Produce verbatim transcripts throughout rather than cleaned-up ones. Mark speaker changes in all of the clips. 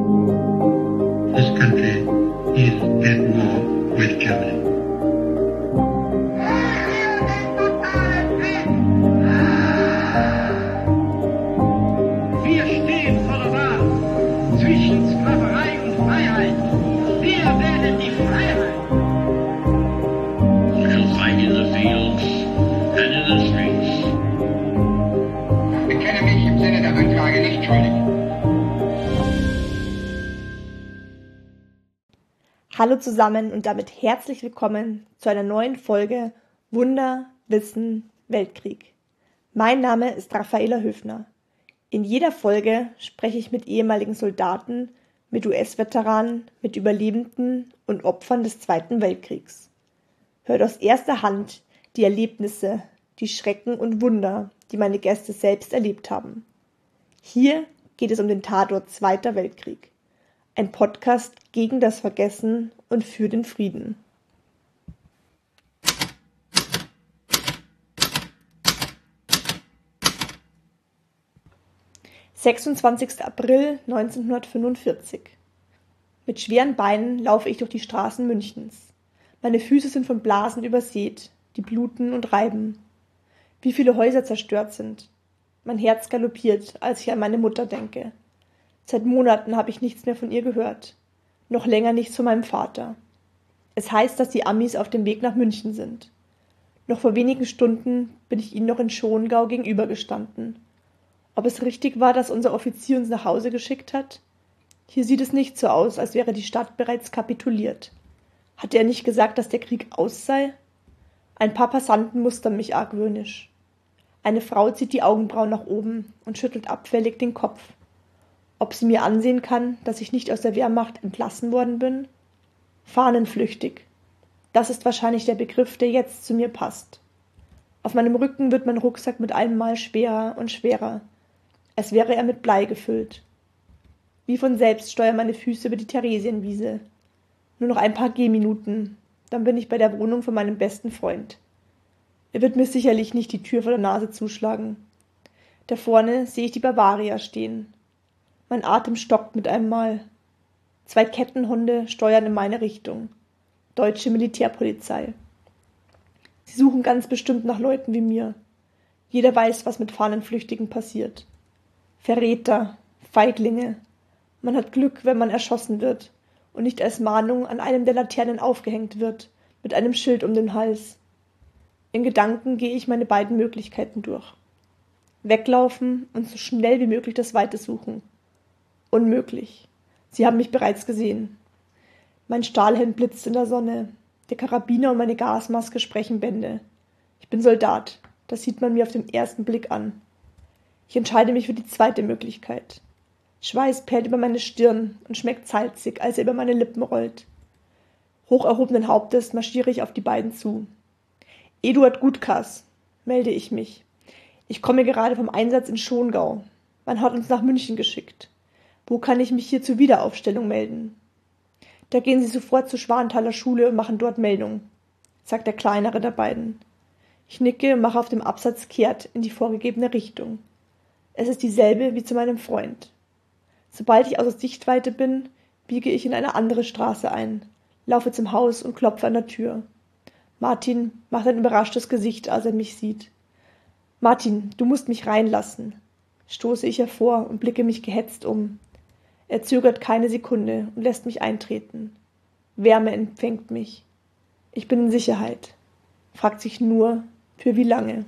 Speaker 1: This country is at war with Germany.
Speaker 2: Wir stehen vor der Wahl zwischen Sklaverei und Freiheit. Wir wählen die Freiheit.
Speaker 3: We shall fight in the fields and in the streets.
Speaker 4: Ich bekenne mich im Sinne der Anklage nicht schuldig.
Speaker 5: Hallo zusammen und damit herzlich willkommen zu einer neuen Folge Wunder, Wissen, Weltkrieg. Mein Name ist Raffaela Höfner. In jeder Folge spreche ich mit ehemaligen Soldaten, mit U S-Veteranen, mit Überlebenden und Opfern des Zweiten Weltkriegs. Hört aus erster Hand die Erlebnisse, die Schrecken und Wunder, die meine Gäste selbst erlebt haben. Hier geht es um den Tatort Zweiter Weltkrieg. Ein Podcast gegen das Vergessen und für den Frieden. sechsundzwanzigster April neunzehnhundertfünfundvierzig. Mit schweren Beinen laufe ich durch die Straßen Münchens. Meine Füße sind von Blasen übersät, die bluten und reiben. Wie viele Häuser zerstört sind. Mein Herz galoppiert, als ich an meine Mutter denke. Seit Monaten habe ich nichts mehr von ihr gehört. Noch länger nichts von meinem Vater. Es heißt, dass die Amis auf dem Weg nach München sind. Noch vor wenigen Stunden bin ich ihnen noch in Schongau gegenübergestanden. Ob es richtig war, dass unser Offizier uns nach Hause geschickt hat? Hier sieht es nicht so aus, als wäre die Stadt bereits kapituliert. Hatte er nicht gesagt, dass der Krieg aus sei? Ein paar Passanten mustern mich argwöhnisch. Eine Frau zieht die Augenbrauen nach oben und schüttelt abfällig den Kopf. Ob sie mir ansehen kann, dass ich nicht aus der Wehrmacht entlassen worden bin? Fahnenflüchtig. Das ist wahrscheinlich der Begriff, der jetzt zu mir passt. Auf meinem Rücken wird mein Rucksack mit einem Mal schwerer und schwerer. Es wäre er mit Blei gefüllt. Wie von selbst steuern meine Füße über die Theresienwiese. Nur noch ein paar Gehminuten, dann bin ich bei der Wohnung von meinem besten Freund. Er wird mir sicherlich nicht die Tür vor der Nase zuschlagen. Da vorne sehe ich die Bavaria stehen. Mein Atem stockt mit einem Mal. Zwei Kettenhunde steuern in meine Richtung. Deutsche Militärpolizei. Sie suchen ganz bestimmt nach Leuten wie mir. Jeder weiß, was mit Fahnenflüchtigen passiert. Verräter, Feiglinge. Man hat Glück, wenn man erschossen wird und nicht als Mahnung an einem der Laternen aufgehängt wird, mit einem Schild um den Hals. In Gedanken gehe ich meine beiden Möglichkeiten durch. Weglaufen und so schnell wie möglich das Weite suchen. Unmöglich. Sie haben mich bereits gesehen. Mein Stahlhelm blitzt in der Sonne. Der Karabiner und meine Gasmaske sprechen Bände. Ich bin Soldat. Das sieht man mir auf den ersten Blick an. Ich entscheide mich für die zweite Möglichkeit. Schweiß perlt über meine Stirn und schmeckt salzig, als er über meine Lippen rollt. Hoch erhobenen Hauptes marschiere ich auf die beiden zu. Eduard Gutkas, melde ich mich. Ich komme gerade vom Einsatz in Schongau. Man hat uns nach München geschickt. Wo kann ich mich hier zur Wiederaufstellung melden? Da gehen Sie sofort zur Schwanthaler Schule und machen dort Meldung, sagt der kleinere der beiden. Ich nicke und mache auf dem Absatz kehrt in die vorgegebene Richtung. Es ist dieselbe wie zu meinem Freund. Sobald ich außer Sichtweite bin, biege ich in eine andere Straße ein, laufe zum Haus und klopfe an der Tür. Martin macht ein überraschtes Gesicht, als er mich sieht. Martin, du musst mich reinlassen, stoße ich hervor und blicke mich gehetzt um. Er zögert keine Sekunde und lässt mich eintreten. Wärme empfängt mich. Ich bin in Sicherheit. Fragt sich nur, für wie lange.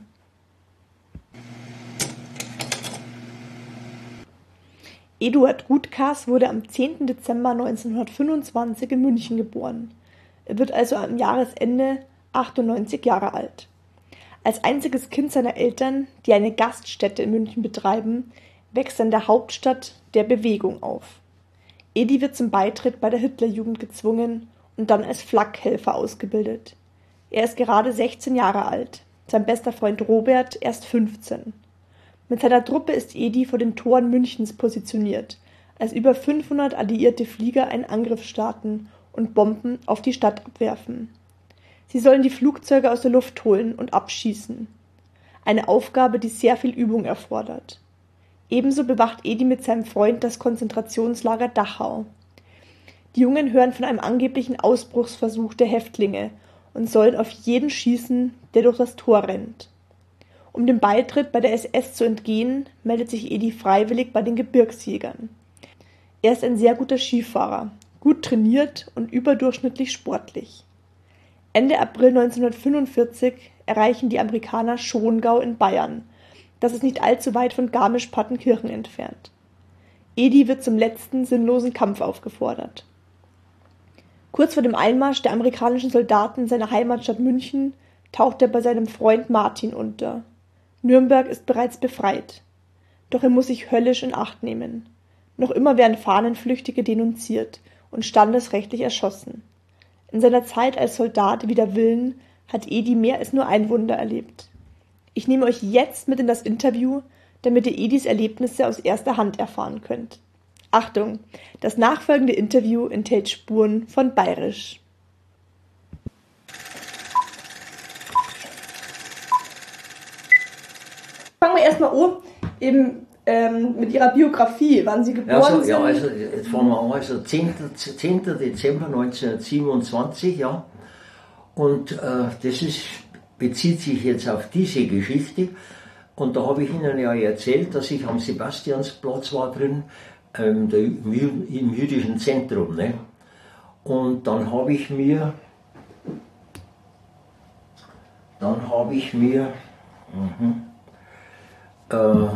Speaker 5: Eduard Gutkas wurde am zehnten Dezember neunzehnhundertfünfundzwanzig in München geboren. Er wird also am Jahresende achtundneunzig Jahre alt. Als einziges Kind seiner Eltern, die eine Gaststätte in München betreiben, wächst er in der Hauptstadt der Bewegung auf. Edi wird zum Beitritt bei der Hitlerjugend gezwungen und dann als Flakhelfer ausgebildet. Er ist gerade sechzehn Jahre alt, sein bester Freund Robert erst fünfzehn. Mit seiner Truppe ist Edi vor den Toren Münchens positioniert, als über fünfhundert alliierte Flieger einen Angriff starten und Bomben auf die Stadt abwerfen. Sie sollen die Flugzeuge aus der Luft holen und abschießen. Eine Aufgabe, die sehr viel Übung erfordert. Ebenso bewacht Edi mit seinem Freund das Konzentrationslager Dachau. Die Jungen hören von einem angeblichen Ausbruchsversuch der Häftlinge und sollen auf jeden schießen, der durch das Tor rennt. Um dem Beitritt bei der S S zu entgehen, meldet sich Edi freiwillig bei den Gebirgsjägern. Er ist ein sehr guter Skifahrer, gut trainiert und überdurchschnittlich sportlich. Ende April neunzehnhundertfünfundvierzig erreichen die Amerikaner Schongau in Bayern. Das ist nicht allzu weit von Garmisch-Partenkirchen entfernt. Edi wird zum letzten sinnlosen Kampf aufgefordert. Kurz vor dem Einmarsch der amerikanischen Soldaten in seiner Heimatstadt München taucht er bei seinem Freund Martin unter. Nürnberg ist bereits befreit. Doch er muss sich höllisch in Acht nehmen. Noch immer werden Fahnenflüchtige denunziert und standesrechtlich erschossen. In seiner Zeit als Soldat wider Willen hat Edi mehr als nur ein Wunder erlebt. Ich nehme euch jetzt mit in das Interview, damit ihr Edis Erlebnisse aus erster Hand erfahren könnt. Achtung, das nachfolgende Interview enthält Spuren von Bayerisch. Fangen wir erstmal an, eben ähm, mit Ihrer Biografie, wann Sie geboren
Speaker 6: also,
Speaker 5: sind.
Speaker 6: Ja, also jetzt fangen wir an, also zehnten Dezember neunzehnhundertsiebenundzwanzig, ja. Und äh, das ist, bezieht sich jetzt auf diese Geschichte. Und da habe ich Ihnen ja erzählt, dass ich am Sebastiansplatz war drin, ähm, der, im, im jüdischen Zentrum. Ne? Und dann habe ich mir, dann habe ich mir, mh, äh,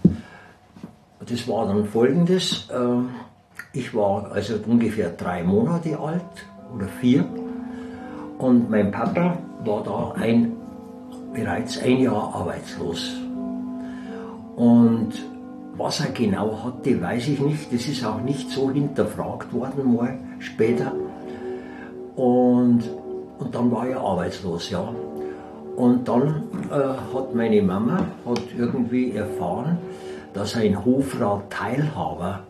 Speaker 6: das war dann Folgendes, äh, ich war also ungefähr drei Monate alt oder vier und mein Papa war da ein, bereits ein Jahr arbeitslos. Und was er genau hatte, weiß ich nicht. Das ist auch nicht so hinterfragt worden mal später. Und, und dann war er arbeitslos, ja. Und dann äh, hat meine Mama hat irgendwie erfahren, dass ein Hofrat Teilhaber,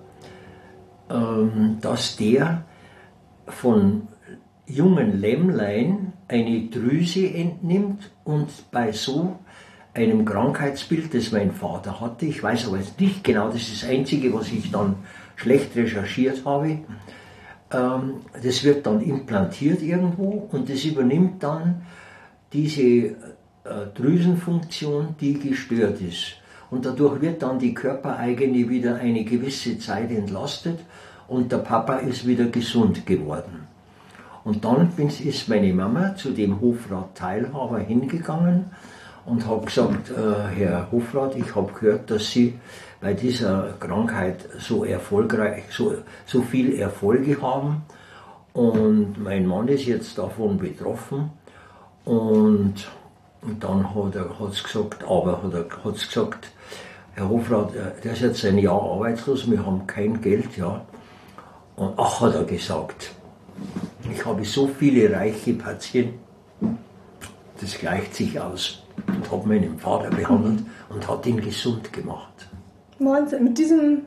Speaker 6: ähm, dass der von jungen Lämmlein eine Drüse entnimmt und bei so einem Krankheitsbild, das mein Vater hatte, ich weiß aber jetzt nicht genau, das ist das Einzige, was ich dann schlecht recherchiert habe, ähm, das wird dann implantiert irgendwo und das übernimmt dann diese äh, Drüsenfunktion, die gestört ist. Und dadurch wird dann die körpereigene wieder eine gewisse Zeit entlastet und der Papa ist wieder gesund geworden. Und dann ist meine Mama zu dem Hofrat Teilhaber hingegangen und habe gesagt, äh, Herr Hofrat, ich habe gehört, dass Sie bei dieser Krankheit so erfolgreich, so, so viel Erfolge haben und mein Mann ist jetzt davon betroffen. Und, und dann hat er hat's gesagt, aber hat er hat's gesagt, Herr Hofrat, der ist jetzt ein Jahr arbeitslos, wir haben kein Geld, ja. Und ach, hat er gesagt, ich habe so viele reiche Patienten, das gleicht sich aus. Und habe meinen Vater behandelt und hat ihn gesund gemacht.
Speaker 5: Wahnsinn, mit diesem,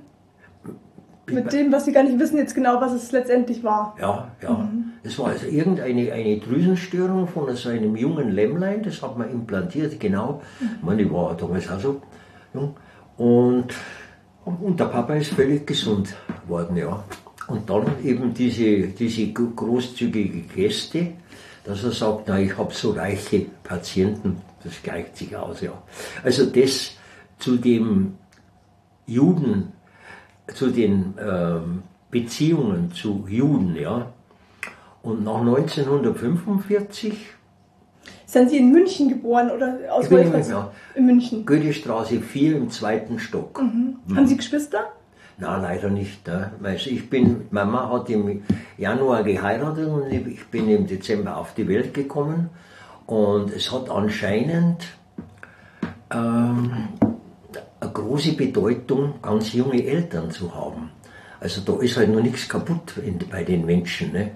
Speaker 5: mit dem, was Sie gar nicht wissen jetzt genau, was es letztendlich war.
Speaker 6: Ja, ja. Es mhm. war also irgendeine eine Drüsenstörung von so einem jungen Lämmlein, das hat man implantiert, genau. Mhm. Ich meine, ich war damals auch so jung. Und, und der Papa ist völlig gesund geworden, ja. Und dann eben diese, diese großzügige Geste, dass er sagt, na, ich habe so reiche Patienten, das gleicht sich aus, ja. Also das zu dem Juden, zu den ähm, Beziehungen zu Juden, ja. Und nach neunzehnhundertfünfundvierzig...
Speaker 5: Sind Sie in München geboren oder aus Wolfratz?
Speaker 6: Ja,
Speaker 5: in München.
Speaker 6: Goethestraße vier im zweiten Stock.
Speaker 5: Mhm. Mhm. Haben Sie Geschwister?
Speaker 6: Na, leider nicht. Ne? Also ich bin, Mama hat im Januar geheiratet und ich bin im Dezember auf die Welt gekommen. Und es hat anscheinend ähm, eine große Bedeutung, ganz junge Eltern zu haben. Also da ist halt noch nichts kaputt in, bei den Menschen. Ne?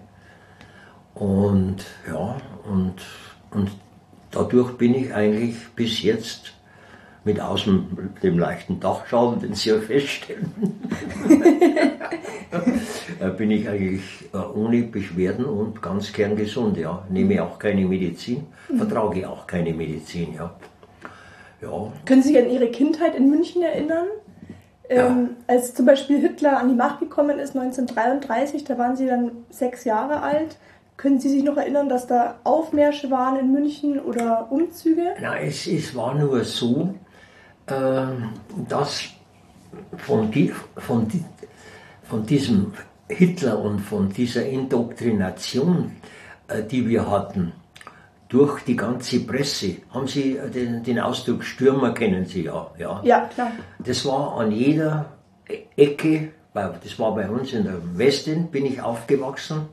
Speaker 6: Und ja, und, und dadurch bin ich eigentlich bis jetzt mit außen dem leichten Dachschaden, den Sie ja feststellen, bin ich eigentlich ohne Beschwerden und ganz kerngesund, ja. Nehme auch keine Medizin, vertrage auch keine Medizin, ja. Ja.
Speaker 5: Können Sie sich an Ihre Kindheit in München erinnern? Ähm, ja. Als zum Beispiel Hitler an die Macht gekommen ist, neunzehnhundertdreiunddreißig, da waren Sie dann sechs Jahre alt. Können Sie sich noch erinnern, dass da Aufmärsche waren in München oder Umzüge?
Speaker 6: Na, es, es war nur so, äh, dass von, die, von, die, von diesem Hitler und von dieser Indoktrination, äh, die wir hatten, durch die ganze Presse, haben Sie den, den Ausdruck Stürmer kennen Sie ja, ja.
Speaker 5: Ja, klar.
Speaker 6: Das war an jeder Ecke, das war bei uns in der Westend, bin ich aufgewachsen.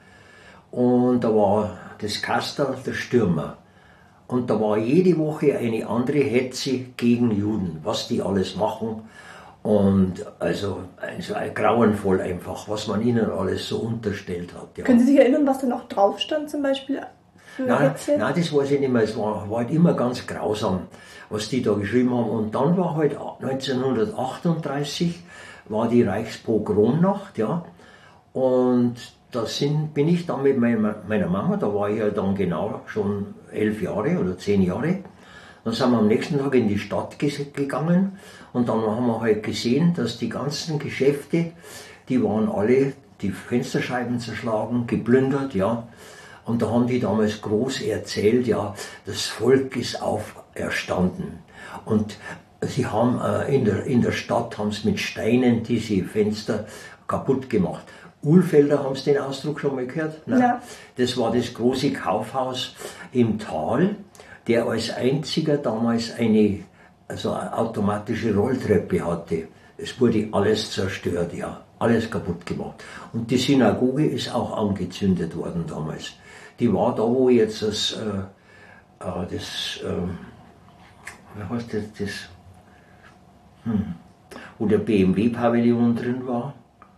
Speaker 6: Und da war das Kasperl, der Stürmer. Und da war jede Woche eine andere Hetze gegen Juden, was die alles machen. Und also, also grauenvoll einfach, was man ihnen alles so unterstellt hat. Ja.
Speaker 5: Können Sie sich erinnern, was da noch drauf stand zum Beispiel?
Speaker 6: Nein, nein, das weiß ich nicht mehr. Es war, war halt immer ganz grausam, was die da geschrieben haben. Und dann war halt neunzehnhundertachtunddreißig war die Reichspogromnacht, ja. Und da sind, bin ich dann mit meiner, meiner Mama, da war ich ja dann genau schon elf Jahre oder zehn Jahre. Dann sind wir am nächsten Tag in die Stadt gegangen und dann haben wir halt gesehen, dass die ganzen Geschäfte, die waren alle, die Fensterscheiben zerschlagen, geplündert, ja. Und da haben die damals groß erzählt, ja, das Volk ist auferstanden. Und sie haben äh, in, der, in der Stadt haben sie mit Steinen diese Fenster kaputt gemacht. Ulfelder, haben Sie den Ausdruck schon mal gehört? Nein.
Speaker 5: Ja.
Speaker 6: Das war das große Kaufhaus im Tal, der als einziger damals eine, also eine automatische Rolltreppe hatte. Es wurde alles zerstört, ja, alles kaputt gemacht. Und die Synagoge ist auch angezündet worden damals. Die war da, wo jetzt das, äh, das äh, wie heißt das, das hm, wo der B M W-Pavillon drin war,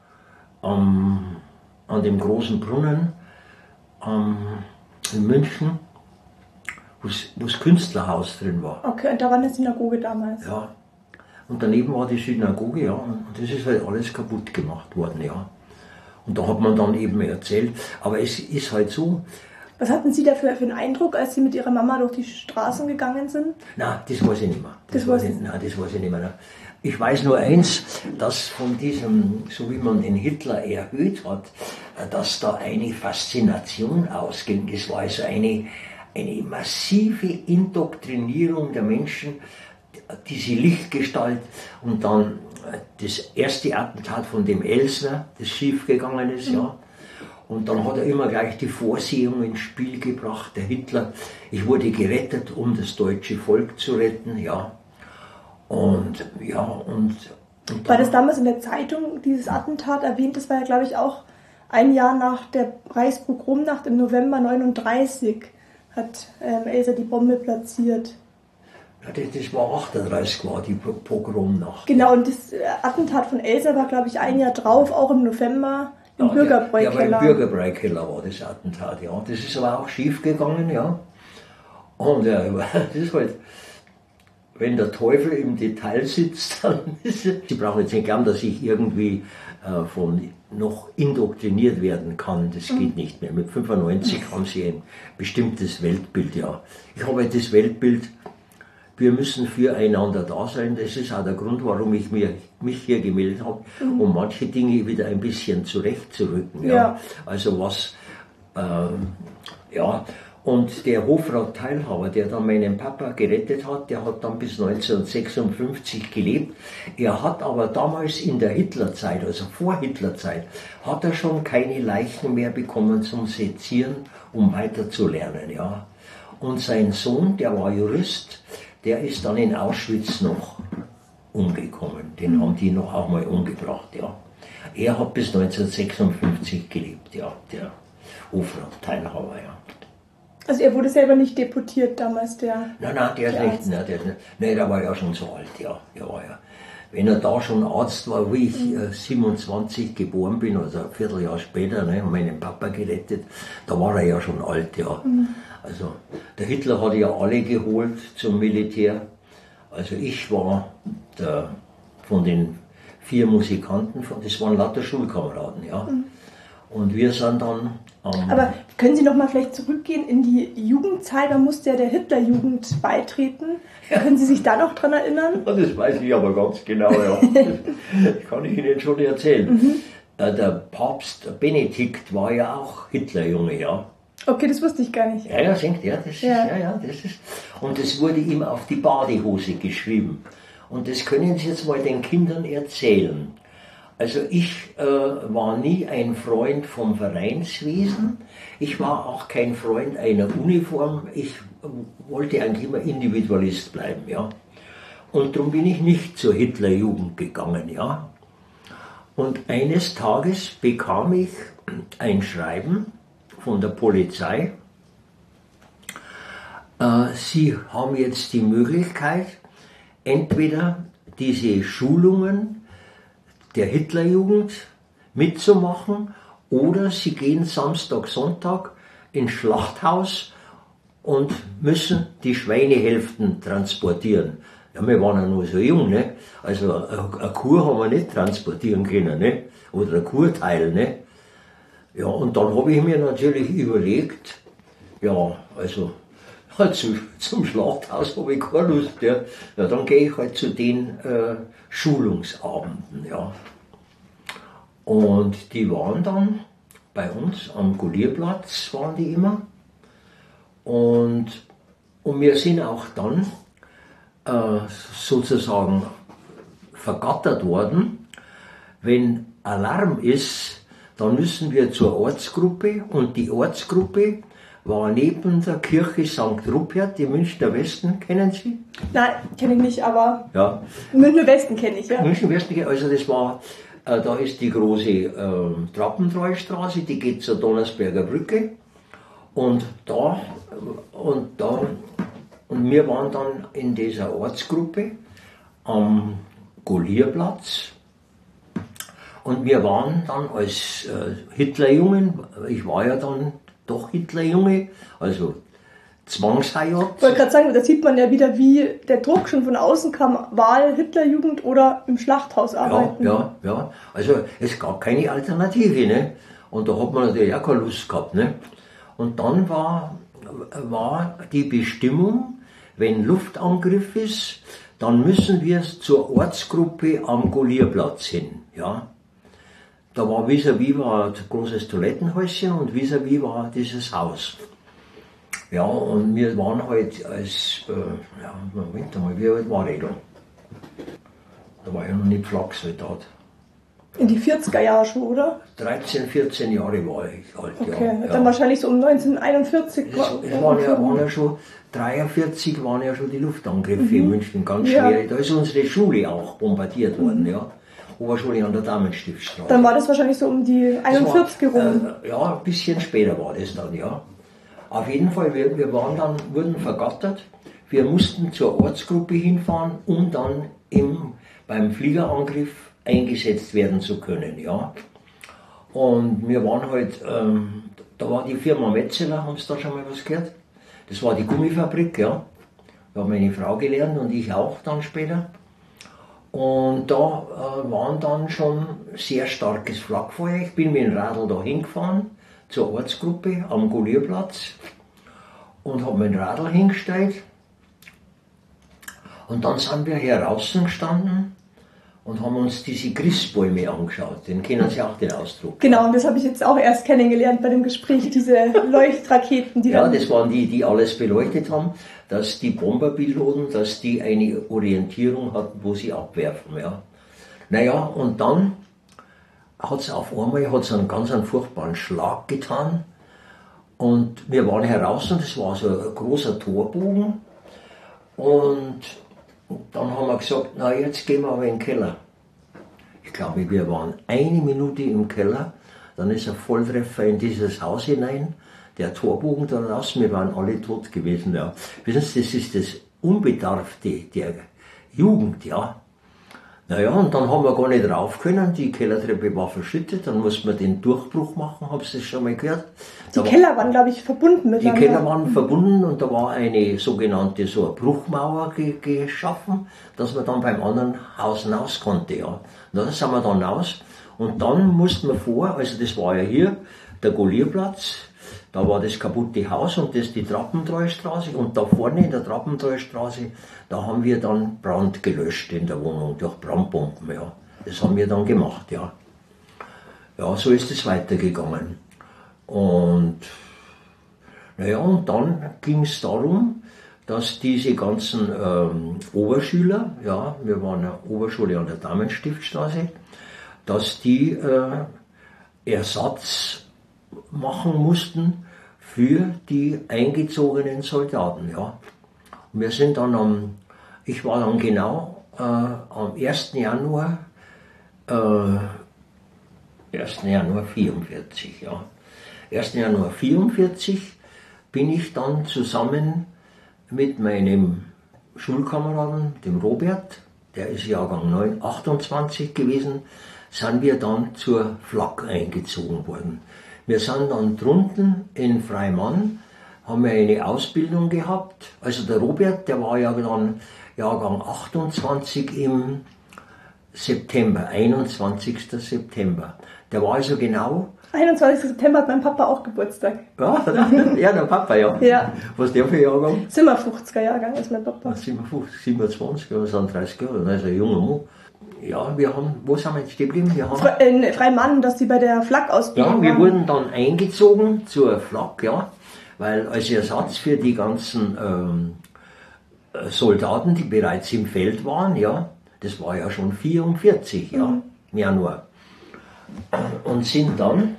Speaker 6: am, an dem großen Brunnen ähm, in München, wo das Künstlerhaus drin war.
Speaker 5: Okay, und da war eine Synagoge damals?
Speaker 6: Ja, und daneben war die Synagoge, ja, und das ist halt alles kaputt gemacht worden, ja. Und da hat man dann eben erzählt, aber es ist halt so.
Speaker 5: Was hatten Sie da für, für einen Eindruck, als Sie mit Ihrer Mama durch die Straßen gegangen sind?
Speaker 6: Nein, das weiß ich nicht mehr. Das,
Speaker 5: das
Speaker 6: weiß ich, nein, das weiß ich nicht mehr. Ich weiß nur eins, dass von diesem, so wie man den Hitler erhöht hat, dass da eine Faszination ausging. Es war also eine, eine massive Indoktrinierung der Menschen, diese Lichtgestalt und dann das erste Attentat von dem Elsner, das schiefgegangen ist, mhm. ja. Und dann hat er immer gleich die Vorsehung ins Spiel gebracht, der Hitler. Ich wurde gerettet, um das deutsche Volk zu retten, ja. Und, ja, und... und
Speaker 5: war das damals in der Zeitung, dieses Attentat erwähnt? Das war ja, glaube ich, auch ein Jahr nach der Reichspogromnacht im November neununddreißig hat ähm, Elsa die Bombe platziert.
Speaker 6: Ja, das, das war achtunddreißig, war die Pogromnacht.
Speaker 5: Genau, und das Attentat von Elsa war, glaube ich, ein Jahr drauf, auch im November. Im ja, Bürgerbräukeller.
Speaker 6: Ja, im Bürgerbräukeller war das Attentat, ja. Das ist aber auch schief gegangen, ja. Und ja, das ist halt, wenn der Teufel im Detail sitzt, dann ist es. Sie brauchen jetzt nicht glauben, dass ich irgendwie äh, von noch indoktriniert werden kann. Das mhm. geht nicht mehr. Mit fünfundneunzig haben Sie ein bestimmtes Weltbild, ja. Ich habe das Weltbild, wir müssen füreinander da sein. Das ist auch der Grund, warum ich mir, mich hier gemeldet habe, mhm. um manche Dinge wieder ein bisschen zurechtzurücken. Ja. Ja. Also was, ähm, ja, und der Hofrat Teilhaber, der dann meinen Papa gerettet hat, der hat dann bis neunzehnhundertsechsundfünfzig gelebt. Er hat aber damals in der Hitlerzeit, also vor Hitlerzeit, hat er schon keine Leichen mehr bekommen zum Sezieren, um weiterzulernen. Ja. Und sein Sohn, der war Jurist, der ist dann in Auschwitz noch umgekommen. Den haben die noch auch mal umgebracht, ja. Er hat bis neunzehnhundertsechsundfünfzig gelebt, ja, der Hofrat Teilhaber, ja.
Speaker 5: Also er wurde selber nicht deportiert damals, der...
Speaker 6: Nein, nein, der, der ist nicht, nein, der ist nicht, nein, der war ja schon so alt, ja, ja, ja. Wenn er da schon Arzt war, wie ich mhm. äh, siebenundzwanzig geboren bin, also ein Vierteljahr später, ne, und meinen Papa gerettet, da war er ja schon alt, ja. Mhm. Also der Hitler hat ja alle geholt zum Militär. Also ich war der, von den vier Musikanten, von, das waren lauter Schulkameraden, ja. Mhm. Und wir sind dann... Ähm,
Speaker 5: Aber können Sie noch mal vielleicht zurückgehen in die Jugendzeit? Man musste ja der Hitlerjugend beitreten. Ja. Können Sie sich da noch dran erinnern?
Speaker 6: Ja, das weiß ich aber ganz genau, ja. Das kann ich Ihnen schon erzählen. Mhm. Der Papst Benedikt war ja auch Hitlerjunge, ja.
Speaker 5: Okay, das wusste ich gar nicht.
Speaker 6: Ja, ja, singt, ja, das
Speaker 5: ja.
Speaker 6: Ist, ja, ja, das ist. Und das wurde ihm auf die Badehose geschrieben. Und das können Sie jetzt mal den Kindern erzählen. Also ich äh, war nie ein Freund vom Vereinswesen. Ich war auch kein Freund einer Uniform. Ich äh, wollte eigentlich immer Individualist bleiben, ja. Und darum bin ich nicht zur Hitlerjugend gegangen, ja. Und eines Tages bekam ich ein Schreiben von der Polizei. Äh, Sie haben jetzt die Möglichkeit, entweder diese Schulungen der Hitlerjugend mitzumachen oder Sie gehen Samstag, Sonntag ins Schlachthaus und müssen die Schweinehälften transportieren. Ja, wir waren ja nur so jung, ne? Also eine Kuh haben wir nicht transportieren können, ne? Oder ein Kurteil, ne? Ja, und dann habe ich mir natürlich überlegt, ja, also halt zu, zum Schlachthaus habe ich keine Lust, ja. Ja, dann gehe ich halt zu den äh, Schulungsabenden, ja. Und die waren dann bei uns am Gullierplatz, waren die immer. Und, und wir sind auch dann äh, sozusagen vergattert worden. Wenn Alarm ist, dann müssen wir zur Ortsgruppe, und die Ortsgruppe war neben der Kirche Sankt Rupert, die Münchner Westen, kennen Sie?
Speaker 5: Nein, kenne ich nicht, aber
Speaker 6: ja.
Speaker 5: Münchner Westen kenne ich, ja.
Speaker 6: Münchner Westen, also das war, äh, da ist die große äh, Trappentreustraße, die geht zur Donnersberger Brücke, und da, und da, und wir waren dann in dieser Ortsgruppe am Gullierplatz. Und wir waren dann als äh, Hitlerjungen, ich war ja dann doch Hitlerjunge, also Zwangsheirat.
Speaker 5: Ich wollte gerade sagen, da sieht man ja wieder, wie der Druck schon von außen kam, Wahl, Hitlerjugend oder im Schlachthaus arbeiten.
Speaker 6: Ja, ja, ja. Also es gab keine Alternative, ne? Und da hat man natürlich auch keine Lust gehabt, ne? Und dann war, war die Bestimmung, wenn Luftangriff ist, dann müssen wir zur Ortsgruppe am Gullierplatz hin, ja. Da war vis-à-vis war ein großes Toilettenhäuschen und vis-à-vis war dieses Haus. Ja, und wir waren halt als, äh, ja, Moment mal, wie alt war ich da? Da war ich noch nicht Flaksoldat.
Speaker 5: In die vierziger Jahre schon, oder?
Speaker 6: dreizehn, vierzehn Jahre war ich alt,
Speaker 5: okay,
Speaker 6: ja.
Speaker 5: Dann ja. Wahrscheinlich so um neunzehnhunderteinundvierzig.
Speaker 6: Es, es waren, ja, waren ja schon, dreiundvierzig waren ja schon die Luftangriffe mhm. in München, ganz
Speaker 5: ja.
Speaker 6: schwer. Da ist unsere Schule auch bombardiert worden, mhm. ja. Oberschule an der Damenstiftstraße.
Speaker 5: Dann war das wahrscheinlich so um die einundvierzig rum.
Speaker 6: Äh, ja, ein bisschen später war das dann, ja. Auf jeden Fall, wir, wir waren dann, wurden vergattert. Wir mussten zur Ortsgruppe hinfahren, um dann im, beim Fliegerangriff eingesetzt werden zu können, ja. Und wir waren halt, ähm, da war die Firma Metzeler, haben Sie da schon mal was gehört? Das war die Gummifabrik, ja. Da hat meine Frau gelernt und ich auch dann später. Und da äh, waren dann schon sehr starkes Flakfeuer. Ich bin mit dem Radl da hingefahren, zur Ortsgruppe am Gullierplatz, und habe mein Radl hingestellt. Und dann sind wir hier draußen gestanden und haben uns diese Christbäume angeschaut. Den kennen Sie auch, den Ausdruck.
Speaker 5: Genau, und das habe ich jetzt auch erst kennengelernt bei dem Gespräch, diese Leuchtraketen, die
Speaker 6: ja,
Speaker 5: dann...
Speaker 6: das waren die, die alles beleuchtet haben, dass die Bomberpiloten, dass die eine Orientierung hatten, wo sie abwerfen. Ja. Naja, und dann hat es auf einmal hat's einen ganz einen furchtbaren Schlag getan. Und wir waren heraus und das war so ein großer Torbogen. Und dann haben wir gesagt, na jetzt gehen wir aber in den Keller. Ich glaube, wir waren eine Minute im Keller, dann ist ein Volltreffer in dieses Haus hinein, der Torbogen da raus, wir waren alle tot gewesen. Ja. Wissen Sie, das ist das Unbedarfte der Jugend, ja. Naja, und dann haben wir gar nicht rauf können, die Kellertreppe war verschüttet, dann mussten wir den Durchbruch machen, haben Sie das schon mal gehört?
Speaker 5: Die da Keller waren, glaube ich, verbunden miteinander.
Speaker 6: Die Keller waren verbunden und da war eine sogenannte so eine Bruchmauer ge geschaffen, dass man dann beim anderen Haus raus konnte, ja. Und da sind wir dann raus Und dann mussten wir vor, also das war ja hier der Golierplatz, da war das kaputte Haus und das die Trappentreustraße und da vorne in der Trappentreustraße, da haben wir dann Brand gelöscht in der Wohnung durch Brandbomben, ja. Das haben wir dann gemacht, ja. Ja, so ist es weitergegangen. Und naja, und dann ging es darum, dass diese ganzen ähm, Oberschüler, ja, wir waren eine Oberschule an der Damenstiftstraße, dass die äh, Ersatz machen mussten für die eingezogenen Soldaten, ja. Und wir sind dann am, ich war dann genau äh, am ersten Januar, äh, ersten Januar vierundvierzig, ja. ersten Januar vierundvierzig bin ich dann zusammen mit meinem Schulkameraden, dem Robert, der ist Jahrgang achtundzwanzig gewesen, sind wir dann zur Flak eingezogen worden. Wir sind dann drunten in Freimann, haben wir eine Ausbildung gehabt. Also der Robert, der war ja dann Jahrgang achtundzwanzig im September, einundzwanzigsten September. Der war also genau...
Speaker 5: einundzwanzigsten September hat mein Papa auch Geburtstag.
Speaker 6: Ja, ja, der Papa, ja.
Speaker 5: Ja.
Speaker 6: Was ist der für Jahrgang?
Speaker 5: siebenundfünfziger Jahrgang ist mein Papa.
Speaker 6: siebenundfünfzig, siebenundzwanzig, ja, sind dreißig Jahre, also ein junger Mann. Ja, wir haben, wo sind wir jetzt stehen geblieben? Wir haben,
Speaker 5: Fre in Freimann, dass sie bei der Flak-Ausbildung
Speaker 6: ja, wir
Speaker 5: waren.
Speaker 6: wurden dann eingezogen zur Flak, ja, weil als Ersatz für die ganzen ähm, Soldaten, die bereits im Feld waren, ja, das war ja schon vierundvierzig, ja,
Speaker 5: mhm.
Speaker 6: im Januar. Und sind dann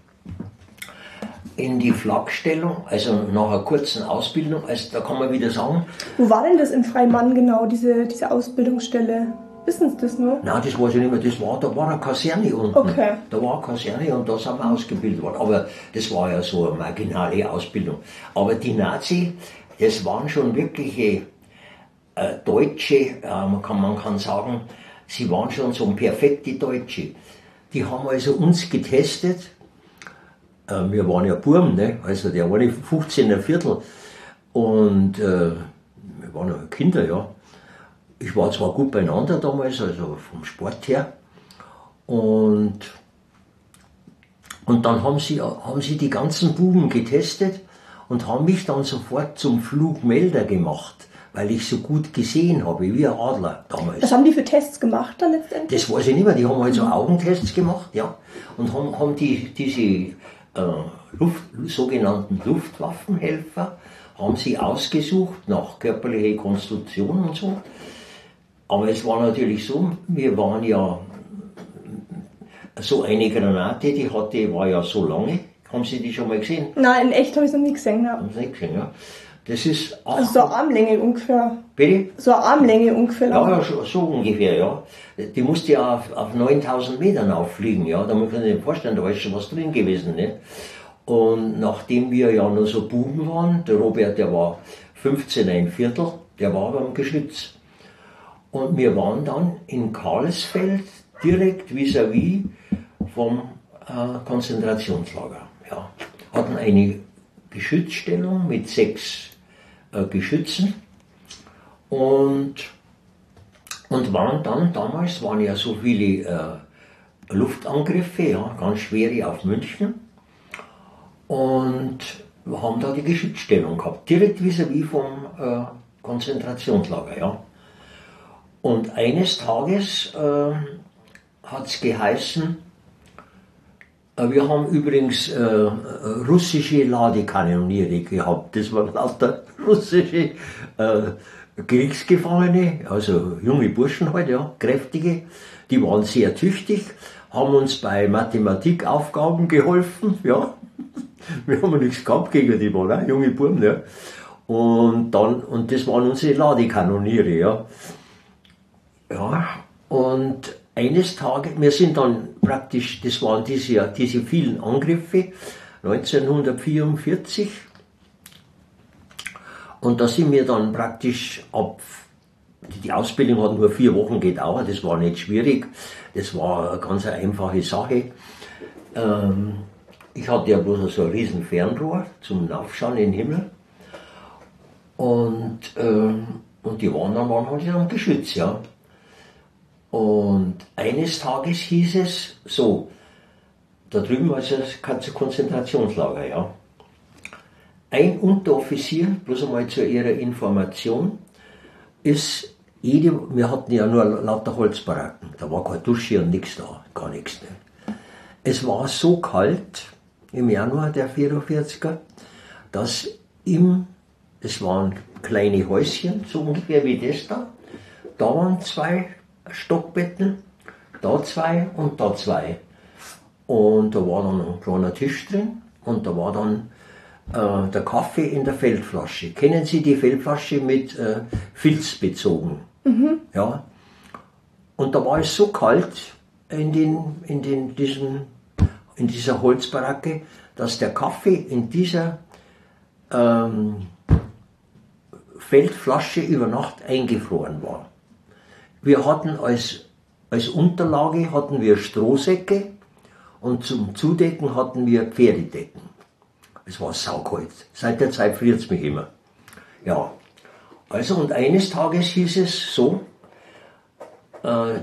Speaker 6: in die Flakstellung, also nach einer kurzen Ausbildung, also da kann man wieder sagen...
Speaker 5: Wo war denn das in Freimann genau, diese, diese Ausbildungsstelle? Wissen Sie das nur?
Speaker 6: Nein, das weiß ich nicht mehr, das war, da war eine Kaserne unten.
Speaker 5: Okay.
Speaker 6: Da war eine Kaserne und da sind wir ausgebildet worden. Aber das war ja so eine marginale Ausbildung. Aber die Nazi, das waren schon wirkliche äh, Deutsche, äh, man, kann, man kann sagen, sie waren schon so perfekte Deutsche. Die haben also uns getestet. Äh, wir waren ja Burm, ne? Also der war nicht fünfzehn ein Viertel. Und äh, wir waren ja Kinder, ja. Ich war zwar gut beieinander damals, also vom Sport her. Und, und dann haben sie, haben sie die ganzen Buben getestet und haben mich dann sofort zum Flugmelder gemacht, weil ich so gut gesehen habe, wie ein Adler damals.
Speaker 5: Was haben die für Tests gemacht dann letztendlich?
Speaker 6: Das weiß ich nicht mehr, die haben halt so Augentests gemacht, ja. Und haben, haben die, diese äh, Luft, sogenannten Luftwaffenhelfer, haben sie ausgesucht nach körperlicher Konstitution und so. Aber es war natürlich so, wir waren ja, so eine Granate, die hatte, war ja so lange. Haben Sie die schon mal gesehen?
Speaker 5: Nein, in echt habe ich es noch nie gesehen. Ja.
Speaker 6: Haben Sie nicht gesehen, ja. Das ist acht,
Speaker 5: Also so eine Armlänge ungefähr.
Speaker 6: Bitte?
Speaker 5: So eine Armlänge ungefähr.
Speaker 6: Ja, ja, so, so ungefähr, ja. Die musste ja auf, auf neuntausend Metern auffliegen, ja. Da muss man sich vorstellen, da ist schon was drin gewesen, ne. Und nachdem wir ja nur so Buben waren, der Robert, der war fünfzehn ein Viertel, der war beim Geschütz. Und wir waren dann in Karlsfeld, direkt vis-à-vis vom äh, Konzentrationslager. Ja. Hatten eine Geschützstellung mit sechs äh, Geschützen und, und waren dann, damals waren ja so viele äh, Luftangriffe, ja, ganz schwere auf München. Und wir haben da die Geschützstellung gehabt, direkt vis-à-vis vom äh, Konzentrationslager. Ja. Und eines Tages äh, hat es geheißen, äh, wir haben übrigens äh, russische Ladekanoniere gehabt. Das waren lauter russische äh, Kriegsgefangene, also junge Burschen halt, ja, kräftige. Die waren sehr tüchtig, haben uns bei Mathematikaufgaben geholfen, ja. Wir haben nichts gehabt gegen die, waren auch junge Burschen, ja. Und dann, und das waren unsere Ladekanoniere, ja. Ja, und eines Tages, wir sind dann praktisch, das waren diese, diese vielen Angriffe, neunzehnhundertvierundvierzig, und da sind wir dann praktisch ab, die Ausbildung hat nur vier Wochen gedauert, das war nicht schwierig, das war eine ganz einfache Sache. Ähm, ich hatte ja bloß so ein riesen Fernrohr zum Hinaufschauen in den Himmel, und, ähm, und die anderen waren halt am Geschütz, ja. Und eines Tages hieß es so, da drüben war es ein Konzentrationslager, ja. Ein Unteroffizier, bloß einmal zu ihrer Information, ist jede, wir hatten ja nur lauter Holzbaracken, da war keine Dusche und nichts da, gar nichts. Ne. Es war so kalt im Januar der vierundvierziger, dass im, es waren kleine Häuschen, so ungefähr wie das da, da waren zwei Stockbetten, da zwei und da zwei. Und da war dann ein kleiner Tisch drin und da war dann äh, der Kaffee in der Feldflasche. Kennen Sie die Feldflasche mit äh, Filz bezogen? Mhm. Ja. Und da war es so kalt in, den, in, den, diesen, in dieser Holzbaracke, dass der Kaffee in dieser ähm, Feldflasche über Nacht eingefroren war. Wir hatten als, als Unterlage hatten wir Strohsäcke und zum Zudecken hatten wir Pferdedecken. Es war saukalt. Seit der Zeit friert es mich immer. Ja, also und eines Tages hieß es so, äh,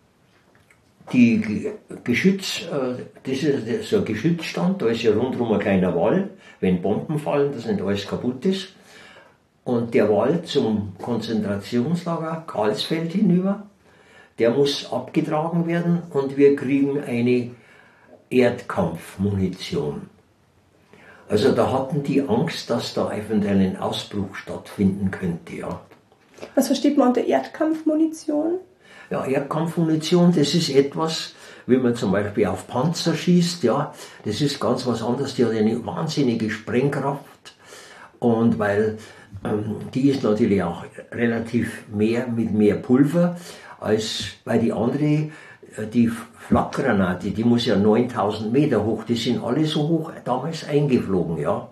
Speaker 6: die Geschütz, äh, das ist so ein Geschützstand, da ist ja rundherum ein kleiner Wall, wenn Bomben fallen, dass nicht alles kaputt ist. Und der Wall zum Konzentrationslager Karlsfeld hinüber, der muss abgetragen werden und wir kriegen eine Erdkampfmunition. Also da hatten die Angst, dass da eventuell ein Ausbruch stattfinden könnte, ja.
Speaker 5: Was versteht man unter Erdkampfmunition?
Speaker 6: Ja, Erdkampfmunition, das ist etwas, wie man zum Beispiel auf Panzer schießt, ja, das ist ganz was anderes, die hat eine wahnsinnige Sprengkraft und weil ähm, die ist natürlich auch relativ mehr mit mehr Pulver als bei die andere, die Flakgranate, die muss ja neuntausend Meter hoch, die sind alle so hoch damals eingeflogen, ja.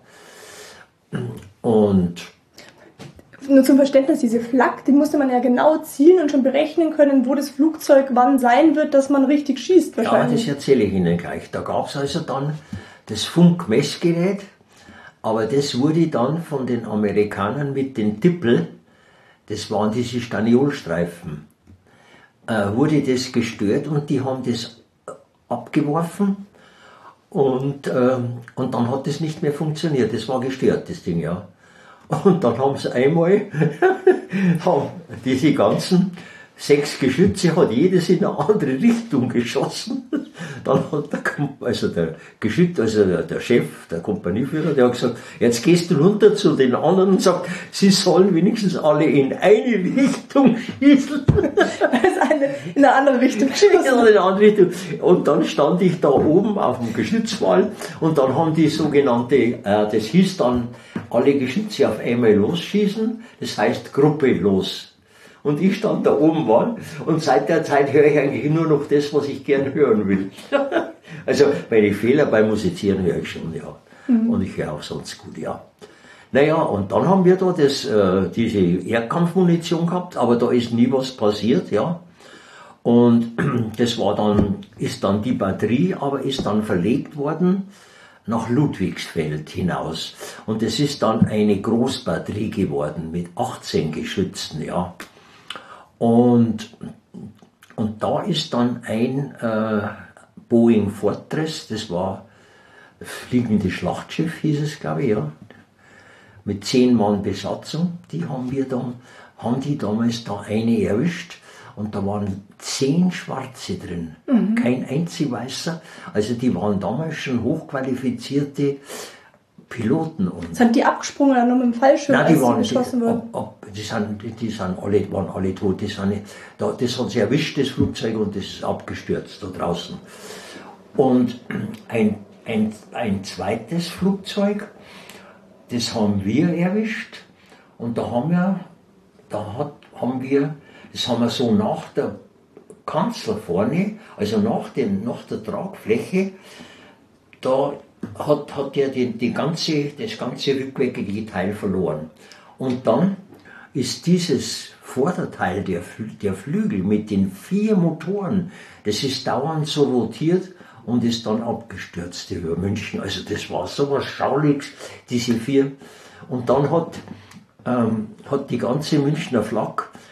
Speaker 6: Und
Speaker 5: nur zum Verständnis, diese Flak, die musste man ja genau zielen und schon berechnen können, wo das Flugzeug wann sein wird, dass man richtig schießt wahrscheinlich.
Speaker 6: Ja, das erzähle ich Ihnen gleich. Da gab es also dann das Funkmessgerät, aber das wurde dann von den Amerikanern mit den Tippel, das waren diese Staniolstreifen, äh, wurde das gestört und die haben das abgeworfen und, äh, und dann hat das nicht mehr funktioniert. Das war gestört, das Ding, ja. Und dann haben sie einmal, haben diese ganzen sechs Geschütze, hat jedes in eine andere Richtung geschossen. Dann hat der, also der Geschütz, also der, der Chef, der Kompanieführer, der hat gesagt, jetzt gehst du runter zu den anderen und sagst, sie sollen wenigstens alle in eine Richtung schießen.
Speaker 5: Also eine, in eine andere Richtung schießen.
Speaker 6: In eine andere Richtung. Und dann stand ich da oben auf dem Geschützwall und dann haben die sogenannte, äh, das hieß dann, alle Geschütze auf einmal losschießen, das heißt Gruppe los. Und ich stand da oben war und seit der Zeit höre ich eigentlich nur noch das, was ich gern hören will. Also meine Fehler beim Musizieren höre ich schon, ja. Mhm. Und ich höre auch sonst gut, ja. Naja, und dann haben wir da das, äh, diese Erdkampfmunition gehabt, aber da ist nie was passiert, ja. Und das war dann, ist dann die Batterie, aber ist dann verlegt worden nach Ludwigsfeld hinaus. Und es ist dann eine Großbatterie geworden mit achtzehn Geschützen, ja. Und, und da ist dann ein äh, Boeing Fortress, das war das fliegende Schlachtschiff, hieß es, glaube ich, ja, mit zehn Mann Besatzung, die haben wir dann, haben die damals da eine erwischt und da waren zehn Schwarze drin, mhm. kein einzig Weißer, also die waren damals schon hochqualifizierte Piloten. Und
Speaker 5: sind die abgesprungen oder nur mit dem Fallschirm,
Speaker 6: nein, die
Speaker 5: als
Speaker 6: waren,
Speaker 5: sie geschossen
Speaker 6: die,
Speaker 5: wurden?
Speaker 6: ab, ab, die, sind, die, die sind alle, waren alle tot. Die sind, da, das hat sie erwischt, das Flugzeug, und das ist abgestürzt da draußen. Und ein, ein, ein zweites Flugzeug, das haben wir erwischt. Und da haben wir, da hat, haben wir, das haben wir so nach der Kanzel vorne, also nach, den, nach der Tragfläche, da hat, hat er die, die ganze, das ganze rückwärtige Teil verloren. Und dann ist dieses Vorderteil, der, der Flügel mit den vier Motoren, das ist dauernd so rotiert und ist dann abgestürzt über München. Also das war sowas Schauliges, diese vier. Und dann hat, ähm, hat die ganze Münchner Flak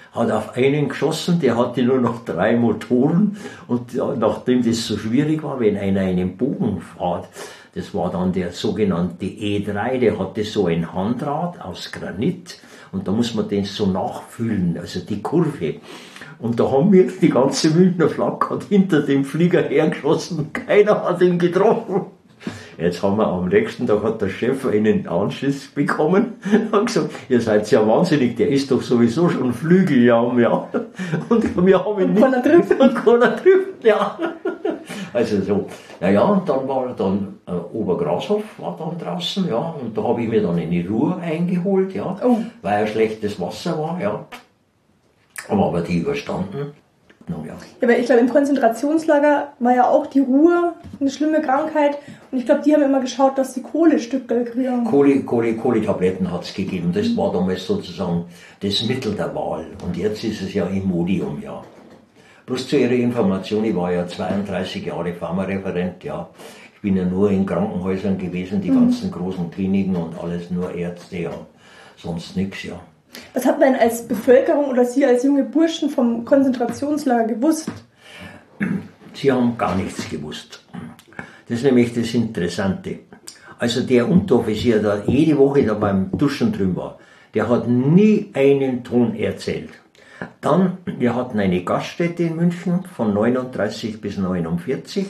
Speaker 6: hat auf einen geschossen, der hatte nur noch drei Motoren und ja, nachdem das so schwierig war, wenn einer einen Bogen fährt, das war dann der sogenannte E drei, der hatte so ein Handrad aus Granit und da muss man den so nachfüllen, also die Kurve. Und da haben wir die ganze Münchner Flagge hinter dem Flieger hergeschossen, keiner hat ihn getroffen. Jetzt haben wir am nächsten Tag hat der Chef einen Anschiss bekommen und gesagt, ihr seid ja wahnsinnig, der ist doch sowieso schon Flügeljam, ja. Und wir haben ihn nicht. Und keiner trifft. Und keiner trifft, ja. Also so. Naja, und dann war dann äh, Obergrashof war dann draußen, ja. Und da habe ich mir dann eine Ruhr eingeholt, ja. Oh. Weil ja schlechtes Wasser war, ja. Haben aber die überstanden. No, ja.
Speaker 5: Ja, aber ich glaube, im Konzentrationslager war ja auch die Ruhr eine schlimme Krankheit. Und ich glaube, die haben immer geschaut, dass die Kohlestücke kriegen.
Speaker 6: Kohle, Kohle, Kohletabletten hat es gegeben. Das war damals sozusagen das Mittel der Wahl. Und jetzt ist es ja Imodium, ja. Bloß zu Ihrer Information, ich war ja zweiunddreißig Jahre Pharmareferent, ja. Ich bin ja nur in Krankenhäusern gewesen, die mhm. ganzen großen Kliniken und alles nur Ärzte, ja. Sonst nichts, ja.
Speaker 5: Was hat man als Bevölkerung oder Sie als junge Burschen vom Konzentrationslager gewusst?
Speaker 6: Sie haben gar nichts gewusst. Das ist nämlich das Interessante. Also der Unteroffizier, der jede Woche da beim Duschen drüben war, der hat nie einen Ton erzählt. Dann, wir hatten eine Gaststätte in München von neununddreißig bis neunundvierzig.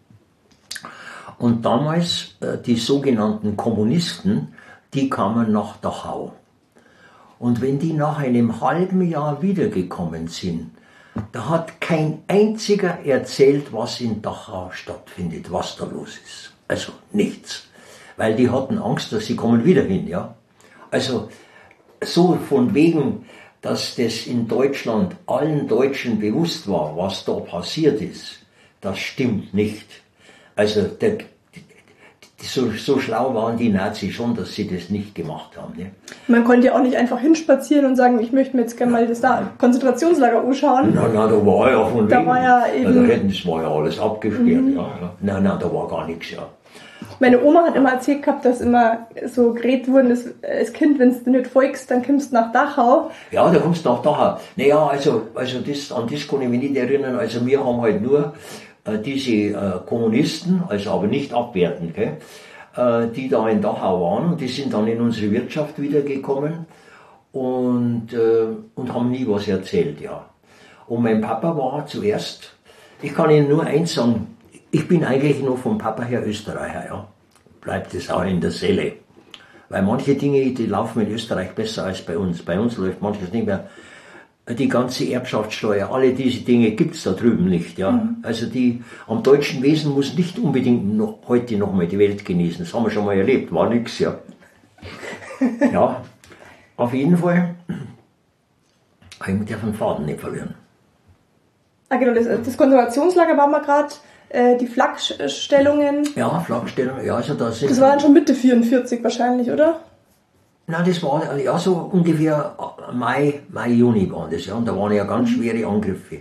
Speaker 6: Und damals, äh, die sogenannten Kommunisten, die kamen nach Dachau. Und wenn die nach einem halben Jahr wiedergekommen sind, da hat kein einziger erzählt, was in Dachau stattfindet, was da los ist. Also nichts. Weil die hatten Angst, dass sie kommen wieder hin, ja. Also so von wegen, dass das in Deutschland allen Deutschen bewusst war, was da passiert ist, das stimmt nicht. Also der, So, so schlau waren die Nazis schon, dass sie das nicht gemacht haben. Ne?
Speaker 5: Man konnte ja auch nicht einfach hinspazieren und sagen, ich möchte mir jetzt gerne mal das da Konzentrationslager anschauen.
Speaker 6: Nein, nein, da war ja von
Speaker 5: da
Speaker 6: wegen.
Speaker 5: War ja eben,
Speaker 6: ja, da hätten, das war ja alles abgesperrt. Mhm. Ja, ja. Nein, nein, da war gar nichts. Ja.
Speaker 5: Meine Oma hat immer erzählt gehabt, dass immer so geredet wurden, dass als Kind, wenn du nicht folgst, dann kommst du nach Dachau.
Speaker 6: Ja, da kommst du nach Dachau. Naja, also, also das, an das kann ich mich nicht erinnern. Also wir haben halt nur diese äh, Kommunisten, also aber nicht abwertend, gell, äh, die da in Dachau waren, und die sind dann in unsere Wirtschaft wiedergekommen und, äh, und haben nie was erzählt, ja. Und mein Papa war zuerst, ich kann Ihnen nur eins sagen, ich bin eigentlich nur vom Papa her Österreicher, ja. Bleibt es auch in der Seele. Weil manche Dinge, die laufen in Österreich besser als bei uns. Bei uns läuft manches nicht mehr. Die ganze Erbschaftssteuer, alle diese Dinge gibt's da drüben nicht, ja. Mhm. Also die, am deutschen Wesen muss nicht unbedingt noch, heute noch mal die Welt genießen. Das haben wir schon mal erlebt, war nix, ja. Ja, auf jeden Fall, ich darf den Faden nicht verlieren.
Speaker 5: Ah, genau, das, das Konservationslager war mal gerade, äh, die Flakstellungen.
Speaker 6: Ja, Flakstellungen, ja, also da sind.
Speaker 5: Das war dann schon Mitte vierundvierzig wahrscheinlich, oder?
Speaker 6: Nein, das war ja so ungefähr Mai, Mai, Juni waren das, ja, und da waren ja ganz schwere Angriffe.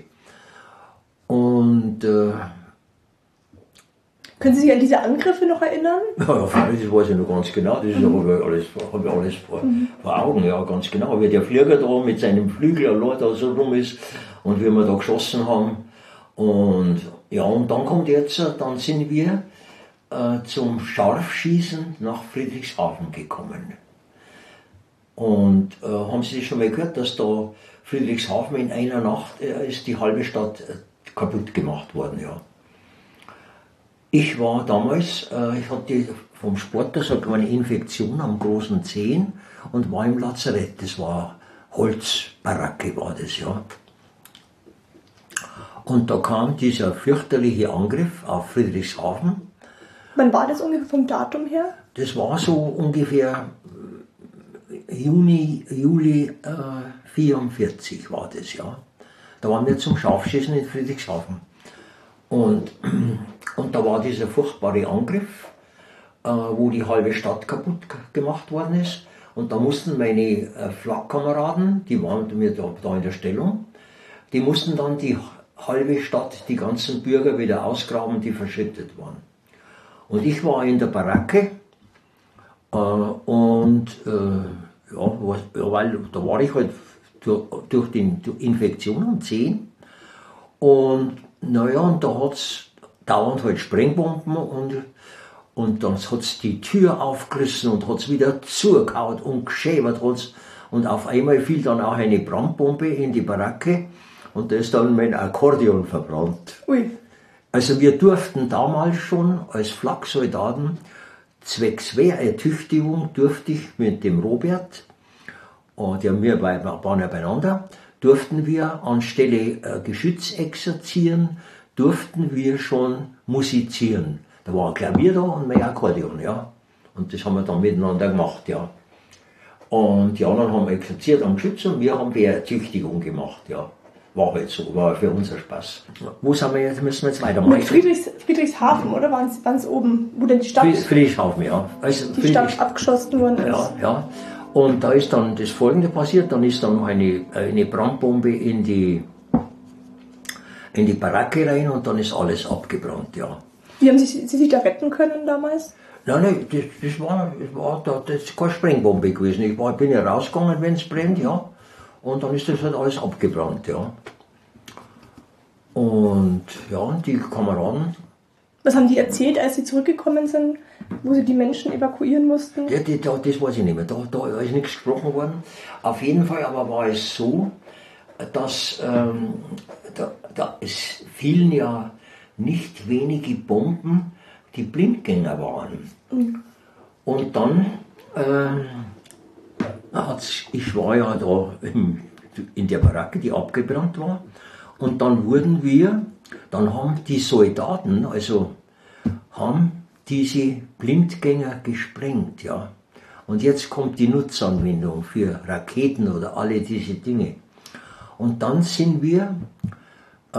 Speaker 6: Und äh,
Speaker 5: können Sie sich an diese Angriffe noch erinnern?
Speaker 6: Ja, ja, das weiß ich noch ganz genau, das mhm. habe ich alles, hab ich alles vor, mhm. vor Augen, ja, ganz genau, wie der Flieger da mit seinem Flügel allein da so rum ist und wie wir da geschossen haben. Und ja, und dann kommt jetzt, dann sind wir äh, zum Scharfschießen nach Friedrichshafen gekommen. Und äh, haben Sie schon mal gehört, dass da Friedrichshafen in einer Nacht äh, ist die halbe Stadt äh, kaputt gemacht worden, ja. Ich war damals, äh, ich hatte vom Sport, das hatte eine Infektion am großen Zehen und war im Lazarett. Das war Holzbaracke, war das, ja. Und da kam dieser fürchterliche Angriff auf Friedrichshafen.
Speaker 5: Wann war das ungefähr vom Datum her?
Speaker 6: Das war so ungefähr Juni, Juli äh, vierundvierzig war das, ja. Da waren wir zum Scharfschießen in Friedrichshafen. Und, und da war dieser furchtbare Angriff, äh, wo die halbe Stadt kaputt gemacht worden ist. Und da mussten meine äh, Flakkameraden, die waren mir da, da in der Stellung, die mussten dann die halbe Stadt, die ganzen Bürger wieder ausgraben, die verschüttet waren. Und ich war in der Baracke, äh, und äh, ja, weil da war ich halt durch, durch die Infektion am Zehen. Und naja, und da hat es dauernd halt Sprengbomben und, und dann hat es die Tür aufgerissen und hat es wieder zugehauen und geschäbert hat's. Und auf einmal fiel dann auch eine Brandbombe in die Baracke und da ist dann mein Akkordeon verbrannt.
Speaker 5: Ui.
Speaker 6: Also wir durften damals schon als Flaksoldaten zwecks Wehrertüchtigung durfte ich mit dem Robert, und ja, wir waren ja beieinander, durften wir anstelle äh, Geschütz exerzieren, durften wir schon musizieren. Da war ein Klavier da und mein Akkordeon, ja. Und das haben wir dann miteinander gemacht, ja. Und die anderen haben exerziert am Geschütz und wir haben Wehrertüchtigung gemacht, ja. War halt so, war für unser Spaß. Wo sind wir jetzt, müssen wir jetzt weitermachen?
Speaker 5: Mit Friedrichs, Friedrichshafen, oder? Waren es oben, wo denn die Stadt,
Speaker 6: Fried- Friedrichshafen, ja. Also
Speaker 5: die
Speaker 6: Friedrichs-
Speaker 5: Stadt abgeschossen worden ist?
Speaker 6: Ja, ja. Und da ist dann das Folgende passiert, dann ist dann eine, eine Brandbombe in die, in die Baracke rein und dann ist alles abgebrannt, ja.
Speaker 5: Wie haben Sie, Sie sich da retten können damals?
Speaker 6: Nein, nein, das, das war, das war da, das ist keine Sprengbombe gewesen. Ich war, bin ja rausgegangen, wenn es brennt, ja. Und dann ist das halt alles abgebrannt, ja. Und ja, und die Kameraden,
Speaker 5: Was haben die erzählt, als Sie zurückgekommen sind, wo Sie die Menschen evakuieren mussten?
Speaker 6: ja, die, da, das weiß ich nicht mehr, da, da ist nichts gesprochen worden. Auf jeden Fall aber war es so, dass ähm, da, da, es fielen ja nicht wenige Bomben, die Blindgänger waren. Mhm. Und dann, ähm, hat's, ich war ja da im, in der Baracke, die abgebrannt war, und dann wurden wir, dann haben die Soldaten, also haben diese Blindgänger gesprengt, ja. Und jetzt kommt die Nutzanwendung für Raketen oder alle diese Dinge. Und dann sind wir, äh,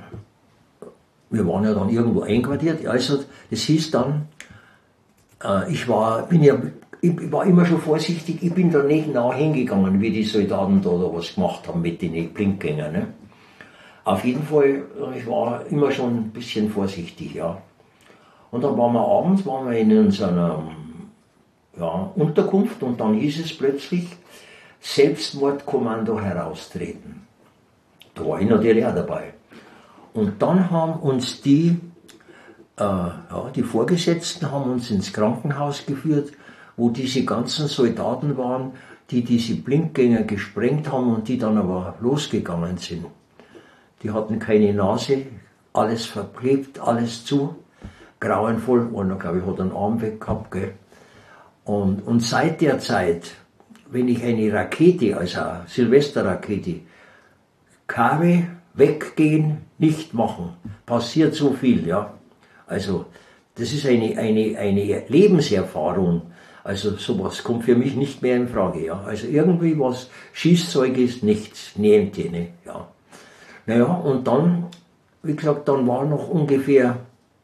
Speaker 6: wir waren ja dann irgendwo einquartiert, also das hieß dann, äh, ich war, bin ja, ich war immer schon vorsichtig, ich bin da nicht nah hingegangen, wie die Soldaten da, da was gemacht haben mit den Blindgängern. Ne? Auf jeden Fall, ich war immer schon ein bisschen vorsichtig, ja. Und dann waren wir abends, waren wir in unserer ja, Unterkunft und dann hieß es plötzlich, Selbstmordkommando heraustreten. Da war ich natürlich auch dabei. Und dann haben uns die, äh, ja, die Vorgesetzten haben uns ins Krankenhaus geführt, wo diese ganzen Soldaten waren, die diese Blindgänger gesprengt haben und die dann aber losgegangen sind. Die hatten keine Nase, alles verklebt, alles zu, grauenvoll. Einer, glaube ich, hat einen Arm weg gehabt. Gell? Und, und seit der Zeit, wenn ich eine Rakete, also eine Silvesterrakete, Kabel, weggehen, nicht machen, passiert so viel. Ja? Also das ist eine, eine, eine Lebenserfahrung. Also sowas kommt für mich nicht mehr in Frage. Ja? Also irgendwie was Schießzeug ist, nichts, niente. Ne? Ja. Naja, und dann, wie gesagt, dann war noch ungefähr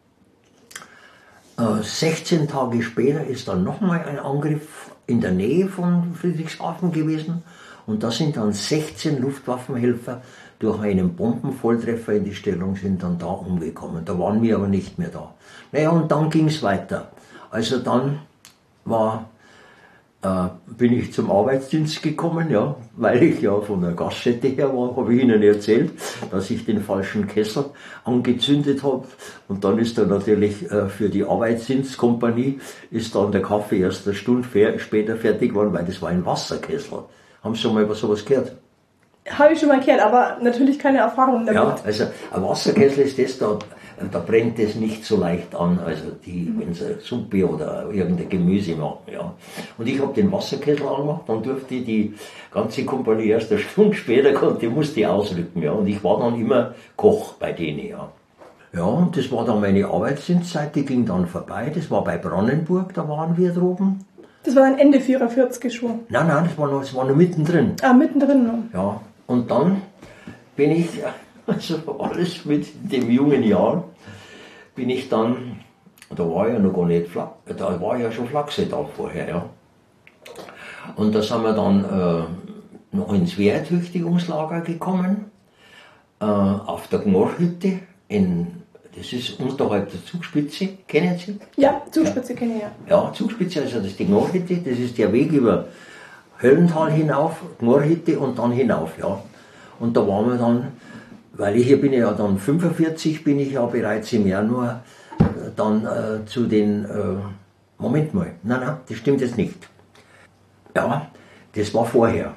Speaker 6: äh, sechzehn Tage später ist dann nochmal ein Angriff in der Nähe von Friedrichshafen gewesen. Und da sind dann sechzehn Luftwaffenhelfer durch einen Bombenvolltreffer in die Stellung sind dann da umgekommen. Da waren wir aber nicht mehr da. Naja, und dann ging es weiter. Also dann war, äh, bin ich zum Arbeitsdienst gekommen, ja, weil ich ja von der Gaststätte her war, habe ich Ihnen erzählt, dass ich den falschen Kessel angezündet habe. Und dann ist dann natürlich äh, für die Arbeitsdienstkompanie ist dann der Kaffee erst eine Stunde fer- später fertig geworden, weil das war ein Wasserkessel. Haben Sie schon mal über sowas gehört?
Speaker 5: Habe ich schon mal gehört, aber natürlich keine Erfahrung damit.
Speaker 6: Ja, also ein Wasserkessel ist das, da, da brennt es nicht so leicht an, also die, wenn sie Suppe oder irgendein Gemüse machen, ja. Und ich habe den Wasserkessel angemacht, dann durfte die ganze Kompanie erst eine Stunde später, konnte, musste ich ausrücken, ja. Und ich war dann immer Koch bei denen, ja. Ja, und das war dann meine Arbeitsdienstzeit, die ging dann vorbei, das war bei Brandenburg, da waren wir droben.
Speaker 5: Das war dann Ende vierundvierzig schon.
Speaker 6: Nein, nein, das war noch, das war noch mittendrin.
Speaker 5: Ah, mittendrin noch.
Speaker 6: Ja, und dann bin ich, also alles mit dem jungen Jahr, bin ich dann, da war ja noch gar nicht Flak, da war ja schon Flachse da vorher, ja. Und da sind wir dann äh, noch ins Wehrertüchtigungslager gekommen, äh, auf der Gnorrhütte, in, das ist unterhalb der Zugspitze, kennen Sie?
Speaker 5: Ja, Zugspitze kenne ich ja.
Speaker 6: Ja, Zugspitze, also das ist die Gnorrhütte, das ist der Weg über Höllental hinauf, Gmorhütte und dann hinauf, ja. Und da waren wir dann, weil ich hier bin ja dann fünfundvierzig, bin ich ja bereits im Januar äh, dann äh, zu den, äh, Moment mal, nein, nein, das stimmt jetzt nicht. Ja, das war vorher.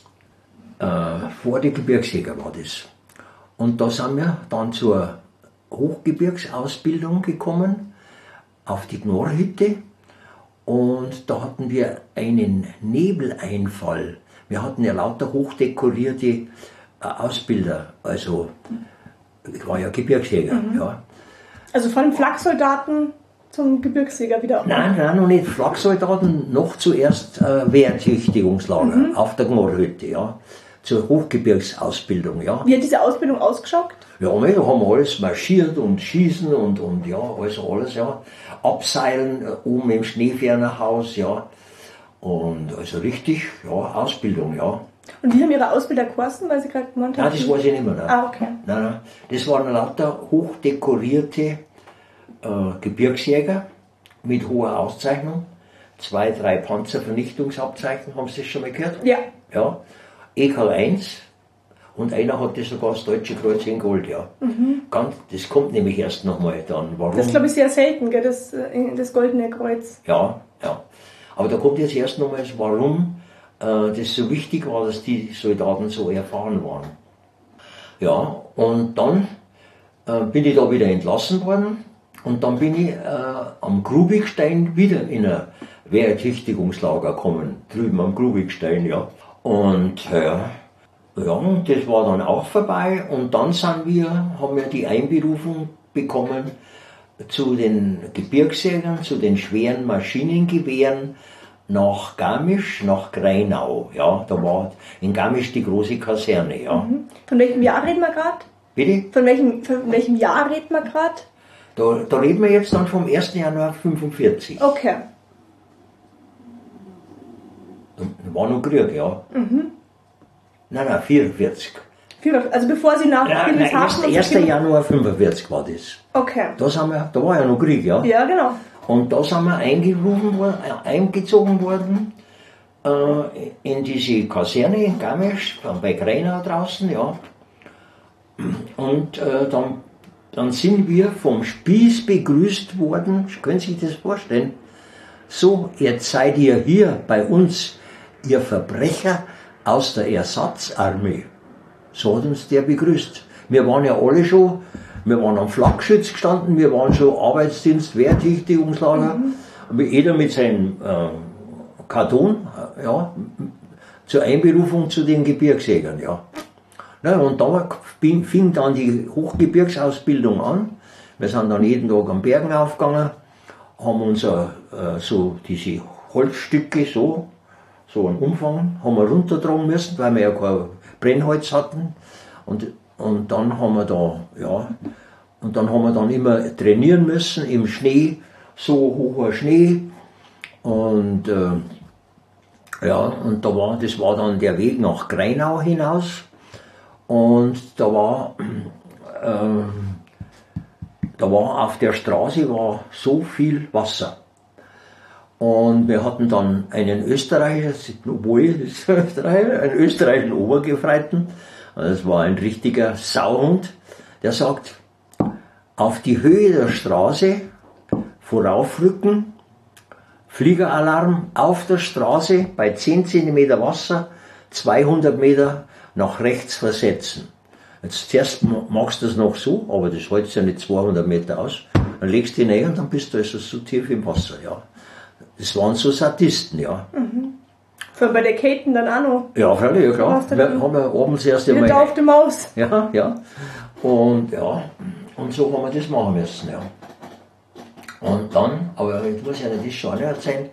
Speaker 6: Äh, vor der Gebirgsjäger war das. Und da sind wir dann zur Hochgebirgsausbildung gekommen, auf die Gmorhütte. Und da hatten wir einen Nebeleinfall. Wir hatten ja lauter hochdekorierte äh, Ausbilder, also ich war ja Gebirgsjäger. Mhm. Ja.
Speaker 5: Also von Flaksoldaten zum Gebirgsjäger wieder?
Speaker 6: Nein, nein, noch nicht Flaksoldaten, noch zuerst äh, Wehrtüchtigungslager mhm. auf der Gmorhütte, ja. Zur Hochgebirgsausbildung, ja.
Speaker 5: Wie hat diese Ausbildung ausgeschaut?
Speaker 6: Ja, ne, da haben wir alles marschiert und schießen und, und ja, also alles, ja. Abseilen, äh, oben im Schneefernerhaus, ja. Und also richtig, ja, Ausbildung, ja.
Speaker 5: Und wie haben Ihre Ausbilder geheißen, weil Sie gerade gemeint haben?
Speaker 6: Nein, das weiß ich nicht mehr. Nein.
Speaker 5: Ah, okay.
Speaker 6: Nein, nein. Das waren lauter hochdekorierte äh, Gebirgsjäger mit hoher Auszeichnung. Zwei, drei Panzervernichtungsabzeichen, haben Sie das schon mal gehört?
Speaker 5: Ja.
Speaker 6: Ja. E K eins und einer hatte sogar das Deutsche Kreuz in Gold, ja. Mhm. Ganz, das kommt nämlich erst nochmal dann. Warum?
Speaker 5: Das ist, glaube ich, sehr selten, gell, das, das Goldene Kreuz.
Speaker 6: Ja, ja. Aber da kommt jetzt erst nochmal, warum äh, das so wichtig war, dass die Soldaten so erfahren waren. Ja, und dann äh, bin ich da wieder entlassen worden und dann bin ich äh, am Grubigstein wieder in ein Wehrertüchtigungslager gekommen, drüben am Grubigstein, ja. Und äh, ja, das war dann auch vorbei und dann sind wir, haben wir die Einberufung bekommen zu den Gebirgsjägern, zu den schweren Maschinengewehren nach Garmisch, nach Greinau. Ja, da war in Garmisch die große Kaserne. Ja.
Speaker 5: Mhm. Von welchem Jahr reden wir gerade?
Speaker 6: Bitte?
Speaker 5: Von welchem, von welchem Jahr reden wir gerade?
Speaker 6: Da, da reden wir jetzt dann vom ersten Januar fünfundvierzig.
Speaker 5: Okay.
Speaker 6: Da war noch Krieg, ja. Mhm. Nein, nein, vierundvierzig.
Speaker 5: Also bevor Sie nach
Speaker 6: Nein, nein, ersten Januar fünfundvierzig war das.
Speaker 5: Okay.
Speaker 6: Da, sind wir, da war ja noch Krieg, ja.
Speaker 5: Ja, genau.
Speaker 6: Und da sind wir eingerufen worden, äh, eingezogen worden äh, in diese Kaserne in Garmisch, bei Greinau draußen, ja. Und äh, dann, dann sind wir vom Spieß begrüßt worden, können Sie sich das vorstellen? So, jetzt seid ihr hier bei uns, ihr Verbrecher aus der Ersatzarmee. So hat uns der begrüßt. Wir waren ja alle schon, wir waren am Flakgeschütz gestanden, wir waren schon Arbeitsdienst, Wehrtüchtigungslager, mhm. jeder mit seinem äh, Karton, äh, ja, zur Einberufung zu den Gebirgsjägern, ja. Na, und da fing, fing dann die Hochgebirgsausbildung an. Wir sind dann jeden Tag am Bergen aufgegangen, haben uns äh, so diese Holzstücke so, so einen Umfang, haben wir runtertragen müssen, weil wir ja kein Brennholz hatten. Und, und dann haben wir da, ja, und dann haben wir dann immer trainieren müssen im Schnee, so hoher Schnee. Und äh, ja, und da war, das war dann der Weg nach Greinau hinaus. Und da war, äh, da war auf der Straße war so viel Wasser. Und wir hatten dann einen Österreicher, obwohl ist Österreicher, einen österreichischen Obergefreiten, das war ein richtiger Sauhund, der sagt, auf die Höhe der Straße voraufrücken, Fliegeralarm auf der Straße bei zehn Zentimeter Wasser, zweihundert Meter nach rechts versetzen. Jetzt zuerst machst du das noch so, aber das hält ja nicht zweihundert Meter aus. Dann legst du hinein und dann bist du also so tief im Wasser, ja. Das waren so Sadisten, ja.
Speaker 5: Mhm. Für bei der Katen dann auch noch.
Speaker 6: Ja, freilich, ja klar. Wir haben ja abends erst einmal.
Speaker 5: Auf dem Maus.
Speaker 6: Ja, ja. Und ja, und so haben wir das machen müssen, ja. Und dann, aber ich muss ja nicht das schon erzählen,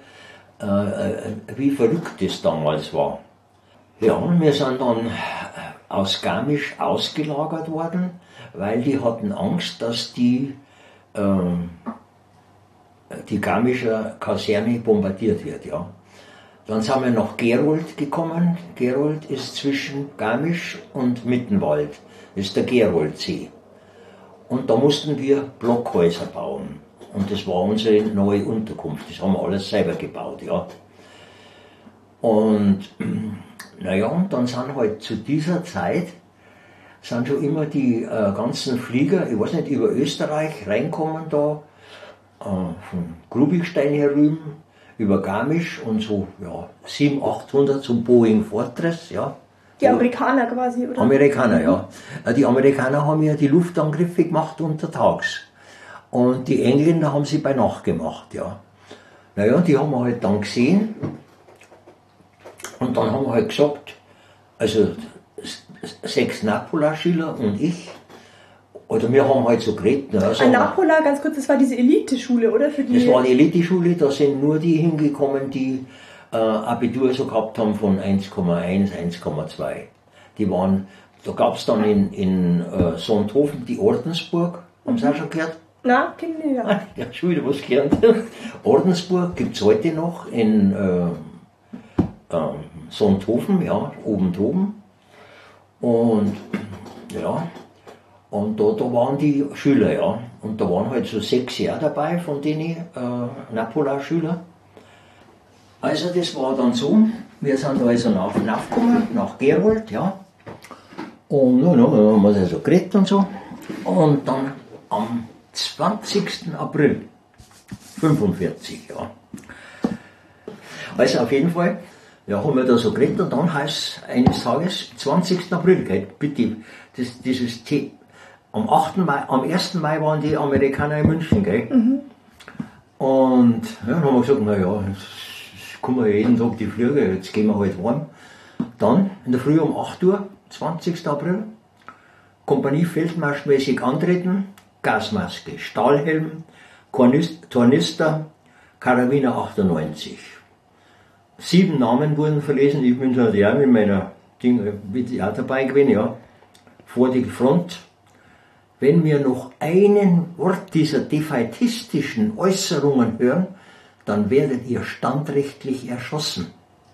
Speaker 6: äh, wie verrückt das damals war. Ja, wir sind dann aus Garmisch ausgelagert worden, weil die hatten Angst, dass die, äh, die Garmischer Kaserne bombardiert wird, ja. Dann sind wir nach Gerold gekommen. Gerold ist zwischen Garmisch und Mittenwald. Das ist der Geroldsee. Und da mussten wir Blockhäuser bauen. Und das war unsere neue Unterkunft. Das haben wir alles selber gebaut, ja. Und naja, und dann sind halt zu dieser Zeit sind schon immer die äh, ganzen Flieger, ich weiß nicht, über Österreich reinkommen da, äh, von Grubigstein herüben, über Garmisch und so, ja, siebenhundert, achthundert zum Boeing Fortress, ja.
Speaker 5: Die Amerikaner quasi, oder?
Speaker 6: Amerikaner, ja. Äh, Die Amerikaner haben ja die Luftangriffe gemacht untertags. Und die Engländer haben sie bei Nacht gemacht, ja. Naja, die haben wir halt dann gesehen. Und dann haben wir halt gesagt, also sechs Napola-Schüler und ich, oder wir haben halt so geredet. Ne, also
Speaker 5: Ein Napola, ganz kurz, das war diese Elite-Schule, oder? Für die
Speaker 6: das war eine Elite-Schule, da sind nur die hingekommen, die äh, Abitur so gehabt haben von eins Komma eins, eins Komma zwei. Die waren, da gab es dann in, in äh, Sonthofen die Ordensburg, haben Sie auch schon gehört?
Speaker 5: Na, kenn ich nicht. Ja.
Speaker 6: Ja, schon wieder was gelernt. Ordensburg gibt es heute noch in äh, äh, Sonthofen, ja, oben droben. Und ja, und da, da waren die Schüler, ja. Und da waren halt so sechs Jahre dabei von den äh, Napola-Schülern. Also das war dann so, wir sind also nach nachgekommen, nach Gerold, ja. Und ja, ja, haben wir also geredet und so. Und dann am zwanzigsten April fünfundvierzig, ja. Also auf jeden Fall, ja, haben wir da so geredet und dann heißt es eines Tages, zwanzigsten April, gell, bitte, das, dieses T. Am achten Mai, am ersten Mai waren die Amerikaner in München, gell. Mhm. Und ja, dann haben wir gesagt, naja, jetzt kommen wir jeden Tag die Flüge, jetzt gehen wir halt heim. Dann in der Früh um acht Uhr, zwanzigsten April, Kompanie feldmarschmäßig antreten, Gasmaske, Stahlhelm, Kornist, Tornister, Karabiner achtundneunzig. Sieben Namen wurden verlesen, ich bin halt ja mit meiner Ding bin auch dabei gewesen, ja. Vor die Front. Wenn wir noch einen Wort dieser defaitistischen Äußerungen hören, dann werdet ihr standrechtlich erschossen.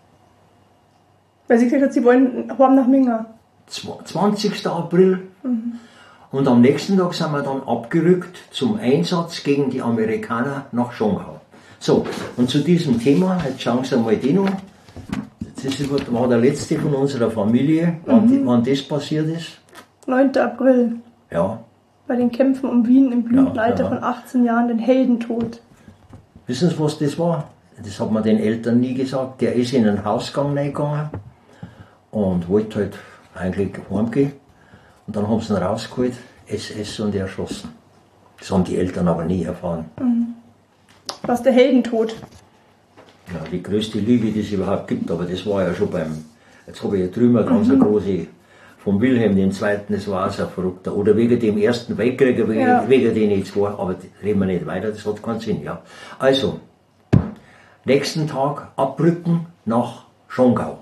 Speaker 5: Weil sie gesagt hat, sie wollen heim nach Minga.
Speaker 6: zwanzigsten April. Mhm. Und am nächsten Tag sind wir dann abgerückt zum Einsatz gegen die Amerikaner nach Schongau. So, und zu diesem Thema, jetzt schauen Sie mal den an. Das war der letzte von unserer Familie, wann, mhm. wann das passiert ist.
Speaker 5: neunten April.
Speaker 6: Ja.
Speaker 5: Bei den Kämpfen um Wien im Blütenalter
Speaker 6: ja, ja.
Speaker 5: von achtzehn Jahren, den Heldentod.
Speaker 6: Wissen Sie, was das war? Das hat man den Eltern nie gesagt. Der ist in einen Hausgang reingegangen und wollte halt eigentlich heimgehen. Und dann haben sie ihn rausgeholt, S S und erschossen. Das haben die Eltern aber nie erfahren.
Speaker 5: Mhm. Was der Heldentod?
Speaker 6: Ja, die größte Lüge, die es überhaupt gibt, aber das war ja schon beim, jetzt habe ich ja drüben eine ganz mhm. große, von Wilhelm der Zweite, das war auch so ein Verrückter. Oder wegen dem Ersten Weltkrieg, wegen, ja. wegen den zwei, aber reden wir nicht weiter, das hat keinen Sinn, ja. Also, nächsten Tag abrücken nach Schongau.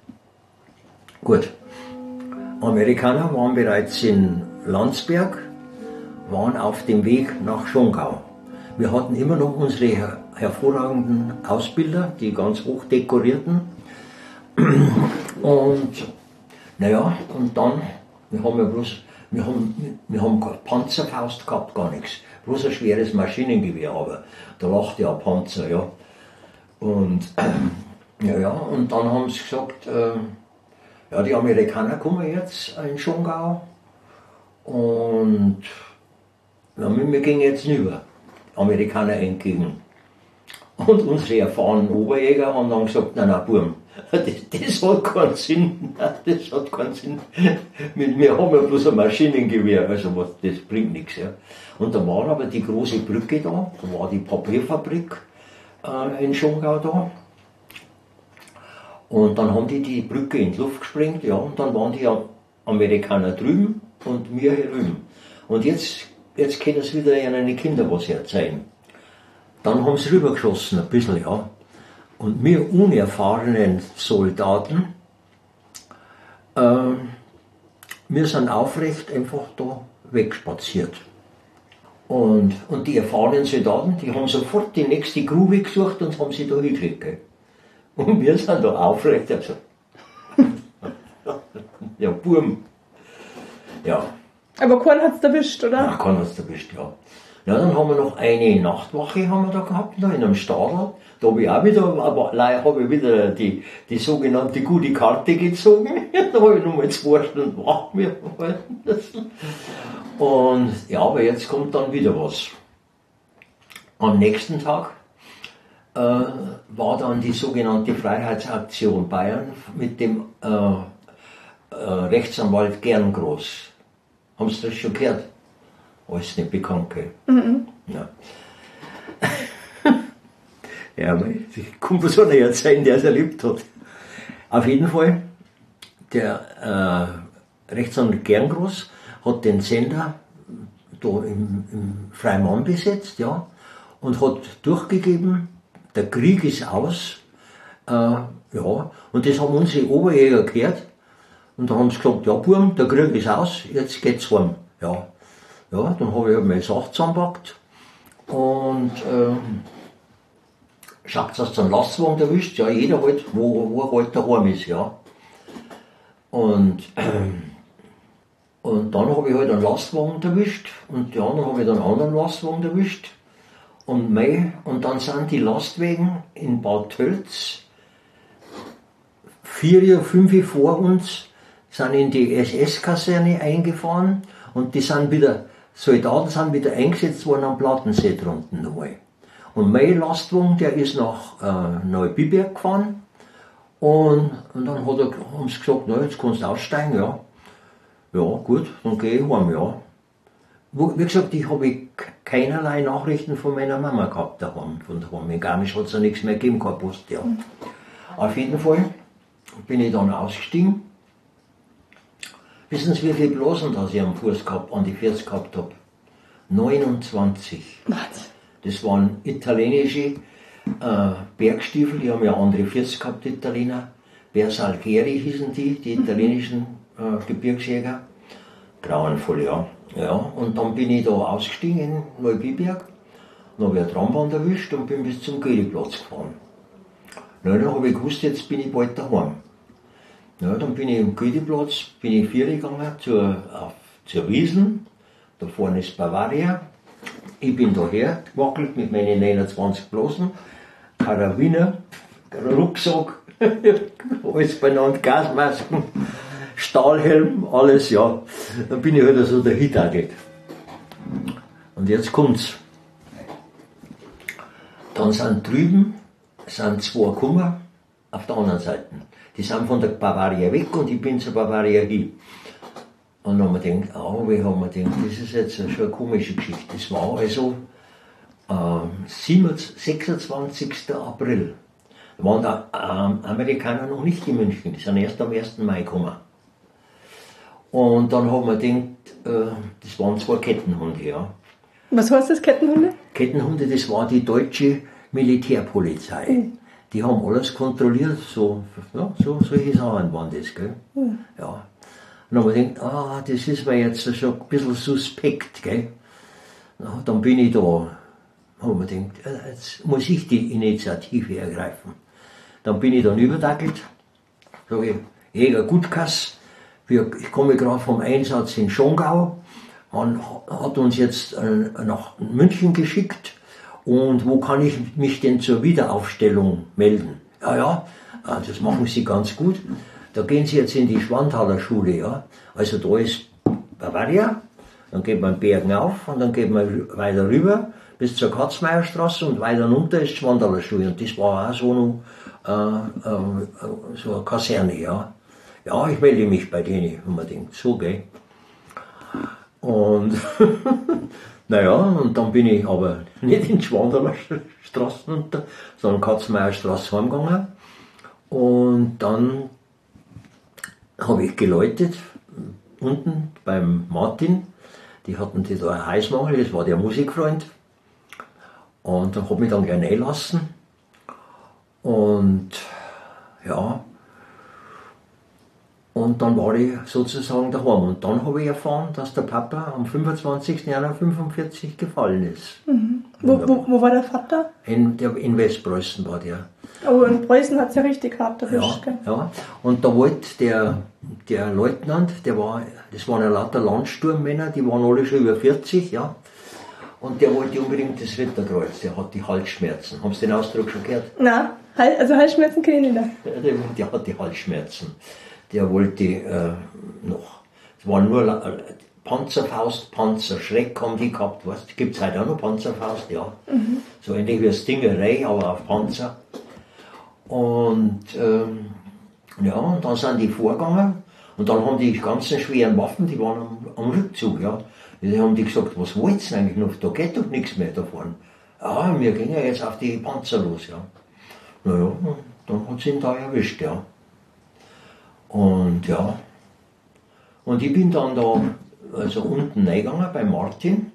Speaker 6: Gut. Amerikaner waren bereits in Landsberg, waren auf dem Weg nach Schongau. Wir hatten immer noch unsere her hervorragenden Ausbilder, die ganz hoch dekorierten. Und naja, und dann, wir haben ja bloß, wir haben, wir haben keine Panzerfaust gehabt, gar nichts. Bloß ein schweres Maschinengewehr, aber da lachte ja ein Panzer, ja. Und äh, ja, ja, und dann haben sie gesagt, äh, ja, die Amerikaner kommen jetzt in Schongau und ja, wir gehen jetzt rüber, Amerikaner entgegen. Und unsere erfahrenen Oberjäger haben dann gesagt, nein, nein, Burm, das, das hat keinen Sinn, das hat keinen Sinn. Mit mir haben wir bloß ein Maschinengewehr, also was, das bringt nichts. Ja. Und da war aber die große Brücke da, da war die Papierfabrik äh, in Schongau da. Und dann haben die die Brücke in die Luft gesprengt, ja, und dann waren die Amerikaner drüben und wir hier drüben. Und jetzt, jetzt können sie wieder ihren Kindern was erzählen. Dann haben sie rübergeschossen, ein bisschen, ja. Und wir unerfahrenen Soldaten, äh, wir sind aufrecht einfach da wegspaziert. Und, und die erfahrenen Soldaten, die haben sofort die nächste Grube gesucht und haben sie da hingekriegt. Gell. Und wir sind da aufrecht, also. Ja, Burm. Ja.
Speaker 5: Aber keinen hat's erwischt, oder?
Speaker 6: Ja, keinen hat's erwischt, ja. Ja, dann haben wir noch eine Nachtwache haben wir da gehabt, da in einem Stadel. Da habe ich auch wieder, aber leider habe ich wieder die, die sogenannte gute Karte gezogen. Da habe ich nochmal zwei Stunden wach mir verhalten müssen. Und ja, aber jetzt kommt dann wieder was. Am nächsten Tag äh, war dann die sogenannte Freiheitsaktion Bayern mit dem äh, äh, Rechtsanwalt Gerngroß. Haben Sie das schon gehört? Alles nicht bekannt, gell? Mhm. Ja. Ja, ich kann von so einer erzählen, der es erlebt hat. Auf jeden Fall, der äh, Rechtsanwalt Gerngroß hat den Sender da im, im Freimann besetzt, ja, und hat durchgegeben, der Krieg ist aus, äh, ja, und das haben unsere Oberjäger gehört, und da haben sie gesagt, ja Burm, der Krieg ist aus, jetzt geht's heim, ja. Ja, dann habe ich halt meine Sache zusammengepackt, und, äh, schaut, dass du einen Lastwagen erwischt, ja, jeder halt, wo, wo halt daheim ist, ja. Und, ähm, und dann habe ich halt einen Lastwagen erwischt, und ja, dann habe ich dann einen anderen Lastwagen erwischt. Und, mei, und dann sind die Lastwagen in Bad Tölz, vier, fünf vor uns, sind in die S S-Kaserne eingefahren, und die sind wieder, Soldaten sind wieder eingesetzt worden am Plattensee drunten nochmal. Und mein Lastwagen, der ist nach äh, Neubiberg gefahren, und, und dann hat er, haben sie gesagt, na, jetzt kannst du aussteigen, ja. Ja, gut, dann gehe ich heim, ja. Wo, wie gesagt, ich habe keinerlei Nachrichten von meiner Mama gehabt daheim. Von daheim. In Garmisch hat es ja nichts mehr gegeben, keine Post, ja. Mhm. Auf jeden Fall bin ich dann ausgestiegen. Wissen Sie, wie viele Blasen das ich am Fuß gehabt, an die Füße gehabt habe? neunundzwanzig.
Speaker 5: Was?
Speaker 6: Das waren italienische äh, Bergstiefel, die haben ja andere Füße gehabt, die Italiener. Bersaglieri hießen die, die italienischen äh, Gebirgsjäger. Grauenvoll, ja. Ja. Und dann bin ich da ausgestiegen in Neubiberg, dann habe ich eine Trambahn erwischt und bin bis zum Goetheplatz gefahren. Na, dann habe ich gewusst, jetzt bin ich bald daheim. Ja, dann bin ich im Goetheplatz, bin ich vier gegangen zur, auf, zur Wiesn, da vorne ist Bavaria. Ich bin daher gewackelt mit meinen neunundzwanzig Blasen, Karabiner, Rucksack, alles beieinander, Gasmasken, Stahlhelm, alles, ja. Dann bin ich halt so der Hitagelt. Und jetzt kommt's. Dann sind drüben sind zwei Kummer auf der anderen Seite. Die sind von der Bavaria weg und ich bin zur Bavaria hin. Und dann haben wir gedacht, oh, wie haben wir gedacht, das ist jetzt schon eine komische Geschichte. Das war also ähm, sechsundzwanzigsten April. Da waren die ähm, Amerikaner noch nicht in München, die sind erst am ersten Mai gekommen. Und dann haben wir gedacht, äh, das waren zwei Kettenhunde, ja.
Speaker 5: Was heißt das, Kettenhunde?
Speaker 6: Kettenhunde, das war die deutsche Militärpolizei. Mhm. Die haben alles kontrolliert, so, ja, so solche Sachen waren das, gell. Mhm. Ja. Und dann haben wir gedacht, ah, das ist mir jetzt schon ein bisschen suspekt, gell. Na, dann bin ich da, haben wir gedacht, jetzt muss ich die Initiative ergreifen. Dann bin ich dann überdackelt, sage ich, Jäger Gutkass, ich komme gerade vom Einsatz in Schongau, man hat uns jetzt nach München geschickt, und wo kann ich mich denn zur Wiederaufstellung melden? Ja, ja, das machen Sie ganz gut. Da gehen Sie jetzt in die Schwanthaler Schule, ja. Also da ist Bavaria, dann geht man Bergen auf und dann geht man weiter rüber bis zur Katzmeierstraße und weiter runter ist die Schwanthaler Schule. Und das war auch so, noch, äh, äh, so eine Kaserne, ja. Ja, ich melde mich bei denen, und man denkt, so, gell. Und naja, und dann bin ich aber nicht in die Schwandaler Straße runter, sondern Katzmeierstraße heimgegangen. Und dann habe ich geläutet, unten beim Martin, die hatten die da einen Heißmangel, das war der Musikfreund. Und dann habe ich dann gleich reingelassen. Und ja, und dann war ich sozusagen daheim. Und dann habe ich erfahren, dass der Papa am fünfundzwanzigsten Januar fünfundvierzig gefallen ist.
Speaker 5: Mhm. Wo, wo, wo war der Vater?
Speaker 6: In, der, in Westpreußen war der.
Speaker 5: Oh, in Preußen hat es ja richtig hart erwischt,
Speaker 6: ja, ja, und da wollte der, der Leutnant, der war, das waren ja lauter Landsturmmänner, die waren alle schon über vierzig, ja. und der wollte unbedingt das Ritterkreuz, der hat die Halsschmerzen. Haben Sie den Ausdruck schon gehört?
Speaker 5: Na, also Halsschmerzen kenne ich nicht.
Speaker 6: Ja, der, der hat die Halsschmerzen. Der wollte äh, noch, es war nur äh, Panzerfaust, Panzerschreck haben die gehabt, weißt du, gibt es heute auch noch Panzerfaust, ja. Mhm. So ähnlich wie eine Stingerei, aber auf Panzer. Und ähm, ja, und dann sind die vorgegangen und dann haben die ganzen schweren Waffen, die waren am, am Rückzug, ja. Die haben die gesagt, was wollt ihr eigentlich noch, da geht doch nichts mehr davon. Ja, wir gehen ja jetzt auf die Panzer los, ja. Naja, dann hat sie ihn da erwischt, ja. Und ja, und ich bin dann da also unten reingegangen bei Martin.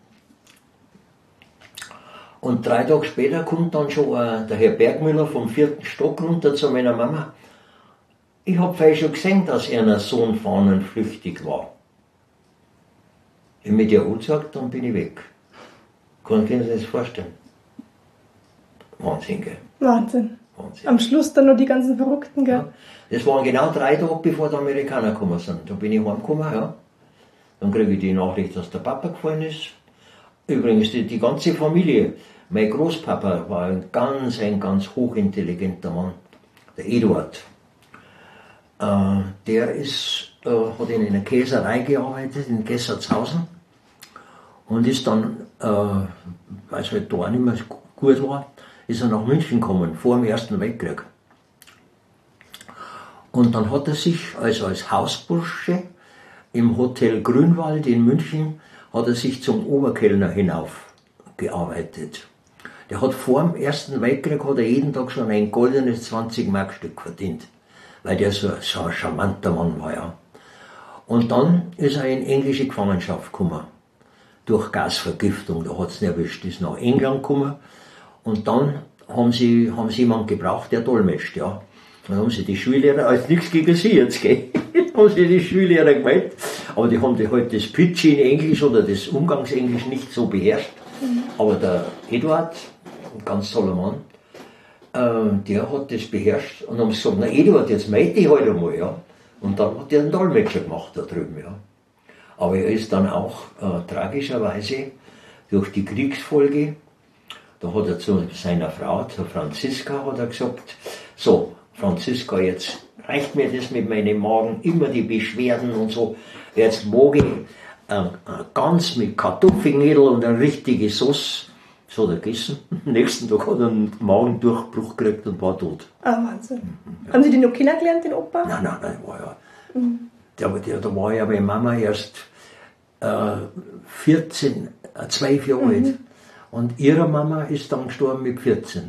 Speaker 6: Und drei Tage später kommt dann schon äh, der Herr Bergmüller vom vierten Stock runter zu meiner Mama. Ich habe vielleicht schon gesehen, dass er Sohn fahnenflüchtig war. Ich habe mir dir gesagt, dann bin ich weg. Können Sie sich das vorstellen? Wahnsinn, gell?
Speaker 5: Wahnsinn.
Speaker 6: Wahnsinn.
Speaker 5: Am Schluss dann noch die ganzen Verrückten, gell?
Speaker 6: Ja. Das waren genau drei Tage, bevor die Amerikaner gekommen sind. Da bin ich heimgekommen, ja. Dann kriege ich die Nachricht, dass der Papa gefallen ist. Übrigens, die, die ganze Familie. Mein Großpapa war ein ganz, ein ganz hochintelligenter Mann. Der Eduard. Äh, der ist, äh, hat in einer Käserei gearbeitet, in Gessertshausen. Und ist dann, äh, weil es halt da nicht mehr gut war, ist er nach München gekommen, vor dem Ersten Weltkrieg. Und dann hat er sich also als Hausbursche im Hotel Grünwald in München, hat er sich zum Oberkellner hinauf gearbeitet. Der hat vor dem Ersten Weltkrieg hat er jeden Tag schon ein goldenes zwanzig Mark Stück verdient, weil der so, so ein charmanter Mann war, ja. Und dann ist er in englische Gefangenschaft gekommen, durch Gasvergiftung, da hat es ihn erwischt, ist nach England gekommen. Und dann haben sie, haben sie jemanden gebraucht, der dolmetscht, ja. Dann haben sie die Schullehrer, als nichts gegen sie jetzt, gell, haben sie die Schullehrer gemeldet, aber die haben die halt das Pidgin Englisch oder das Umgangsenglisch nicht so beherrscht. Mhm. Aber der Eduard, ein ganz toller Mann, äh, der hat das beherrscht und haben gesagt, na Eduard, jetzt melde dich halt einmal, ja. Und dann hat er einen Dolmetscher gemacht da drüben, ja. Aber er ist dann auch äh, tragischerweise durch die Kriegsfolge, da hat er zu seiner Frau, zur Franziska, hat er gesagt, so, Franziska, jetzt reicht mir das mit meinem Magen, immer die Beschwerden und so, jetzt mag ich äh, äh, ganz mit Kartoffelknödel und eine richtige Sauce, so hat er gegessen. Am nächsten Tag hat er einen Magendurchbruch gekriegt und war tot.
Speaker 5: Ah, Wahnsinn. Ja. Haben Sie den noch kennengelernt, den Opa?
Speaker 6: Nein, nein, nein, war ja, mhm. der, der, da war ja meine Mama erst äh, vierzehn, äh, zwölf Jahre mhm. alt. Und ihre Mama ist dann gestorben mit vierzehn.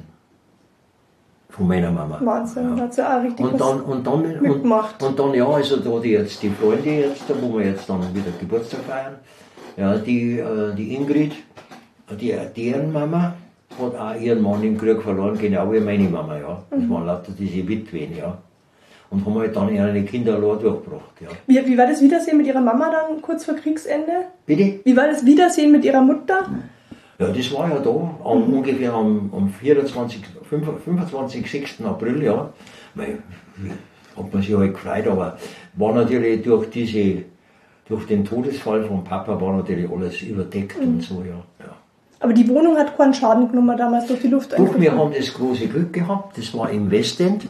Speaker 6: Von meiner Mama.
Speaker 5: Wahnsinn, ja. Hat sie auch richtig
Speaker 6: und dann, und dann, und, und dann, ja, also da die jetzt, die Freunde jetzt, wo wir jetzt dann wieder Geburtstag feiern, ja, die, die Ingrid, die, deren Mama hat auch ihren Mann im Krieg verloren, genau wie meine Mama, ja. Das mhm. waren lauter diese Witwen, ja. Und haben halt dann ihre Kinder allein durchgebracht, ja.
Speaker 5: Wie, wie war das Wiedersehen mit ihrer Mama dann kurz vor Kriegsende?
Speaker 6: Bitte?
Speaker 5: Wie war das Wiedersehen mit ihrer Mutter?
Speaker 6: Ja, das war ja da, am, mhm. ungefähr am, am vierundzwanzigsten, fünfundzwanzigsten sechsten April, ja. Weil, hat man sich halt gefreut, aber war natürlich durch diese, durch den Todesfall von Papa war natürlich alles überdeckt mhm. und so, ja, ja. Aber
Speaker 5: die Wohnung hat keinen Schaden genommen damals durch die Luft?
Speaker 6: Doch, wir haben das große Glück gehabt, das war im Westend.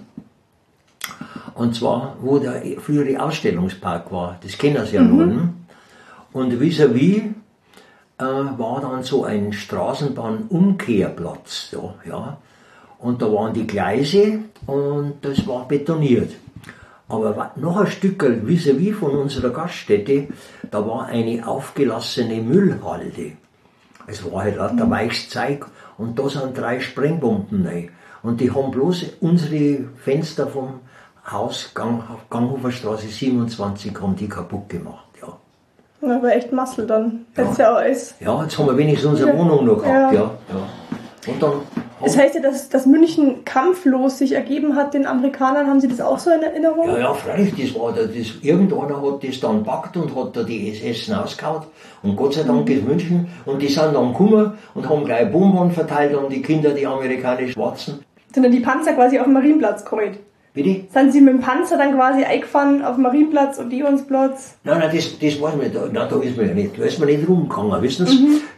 Speaker 6: Und zwar, wo der frühere Ausstellungspark war, das kennen Sie ja mhm. nun. Und vis-à-vis äh, war dann so ein Straßenbahnumkehrplatz, so, ja. Und da waren die Gleise und das war betoniert. Aber noch ein Stück vis-à-vis von unserer Gaststätte, da war eine aufgelassene Müllhalde. Es war halt auch der weiches Zeug und da sind drei Sprengbomben rein. Und die haben bloß unsere Fenster vom Haus, Gang, Ganghoferstraße siebenundzwanzig, haben die kaputt gemacht, ja.
Speaker 5: Aber echt Massel dann, ja. Ja, auch alles.
Speaker 6: Ja, jetzt haben wir wenigstens unsere ja. Wohnung noch gehabt, ja. ja, ja. Und dann
Speaker 5: das heißt ja, dass, dass München kampflos sich ergeben hat den Amerikanern, haben Sie das auch so in Erinnerung?
Speaker 6: Ja, ja, freilich, das war da, das, irgendeiner hat das dann gepackt und hat da die S S rausgehauen und Gott sei Dank ist München und die sind dann gekommen und haben gleich Bonbon verteilt an die Kinder, die amerikanischen Schwarzen.
Speaker 5: Sind dann die Panzer quasi auf dem Marienplatz geholt?
Speaker 6: Bitte?
Speaker 5: Sind Sie mit dem Panzer dann quasi eingefahren auf dem Marienplatz und Dionsplatz?
Speaker 6: Nein, nein, das, das weiß man nicht. Nein, da ist man ja nicht, da ist man nicht rumgegangen, wissen Sie? Mhm.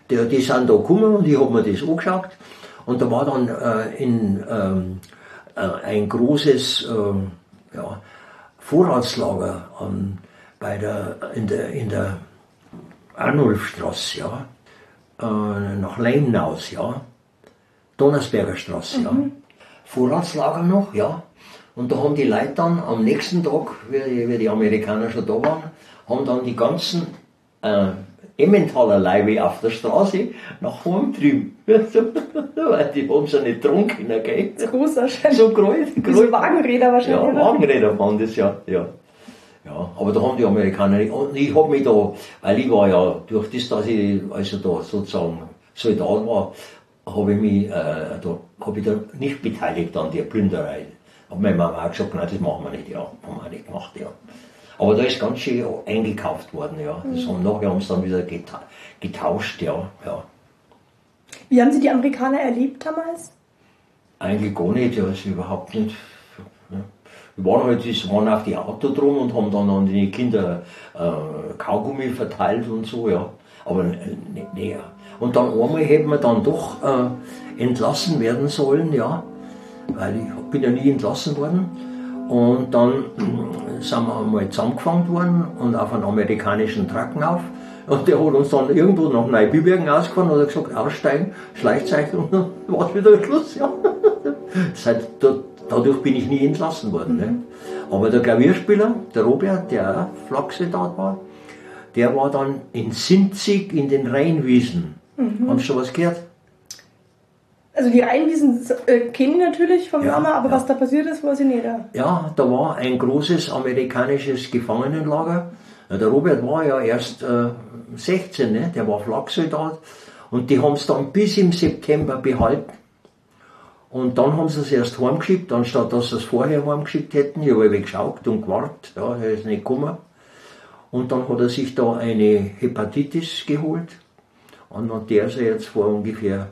Speaker 6: die, die sind da gekommen und ich habe mir das angeschaut. Und da war dann äh, in, ähm, äh, ein großes äh, ja, Vorratslager an, bei der, in der, in der Arnulfstraße, ja, äh, nach Leimnaus, ja, Donnersberger Straße, mhm. ja. Vorratslager noch, ja. Und da haben die Leute dann am nächsten Tag, wie, wie die Amerikaner schon da waren, haben dann die ganzen äh, Emmentaler Leibe auf der Straße nach Hause getrieben. Weil die haben sie nicht getrunken, gell?
Speaker 5: Das ist groß wahrscheinlich.
Speaker 6: So groß.
Speaker 5: So Wagenräder wahrscheinlich.
Speaker 6: Ja, Wagenräder waren das ja, ja. Ja, aber da haben die Amerikaner nicht. Und ich habe mich da, weil ich war ja, durch das, dass ich also da sozusagen Soldat war, habe ich mich, äh, da, hab ich da nicht beteiligt an der Plünderei. Hat meine Mama auch gesagt, nein, das machen wir nicht, ja, haben wir nicht gemacht, ja. Aber da ist ganz schön eingekauft worden, ja. Das haben, nachher haben sie dann wieder geta getauscht, ja, ja.
Speaker 5: Wie haben Sie die Amerikaner erlebt damals?
Speaker 6: Eigentlich gar nicht, ja, also überhaupt nicht. Ja. Wir waren halt, das waren auf die Auto drum und haben dann an die Kinder äh, Kaugummi verteilt und so, ja. Aber nicht näher. Und dann einmal hätten wir dann doch äh, entlassen werden sollen, ja. Weil ich bin ja nie entlassen worden. Und dann äh, sind wir einmal zusammengefangen worden und auf einen amerikanischen Trucken auf. Und der hat uns dann irgendwo nach Neubibergen ausgefahren und hat gesagt, aussteigen, Schleichzeichen und dann war es wieder Schluss, ja. Seit, dadurch bin ich nie entlassen worden. Mhm. Ne? Aber der Klavierspieler, der Robert, der auch Flaksoldat war, der war dann in Sinzig in den Rheinwiesen. Mhm. Haben Sie schon was gehört?
Speaker 5: Also die Rheinwiesen äh, kenne ich natürlich vom
Speaker 6: ja,
Speaker 5: Namen, aber
Speaker 6: ja.
Speaker 5: was da passiert ist, weiß ich nicht.
Speaker 6: Ja, da war ein großes amerikanisches Gefangenenlager. Der Robert war ja erst äh, sechzehn, ne? Der war Flaksoldat. Und die haben es dann bis im September behalten. Und dann haben sie es erst heimgeschickt, anstatt dass sie es vorher heimgeschickt hätten. Ich habe geschaut und gewartet, ja, er ist nicht gekommen. Und dann hat er sich da eine Hepatitis geholt. Und an der ist er jetzt vor ungefähr,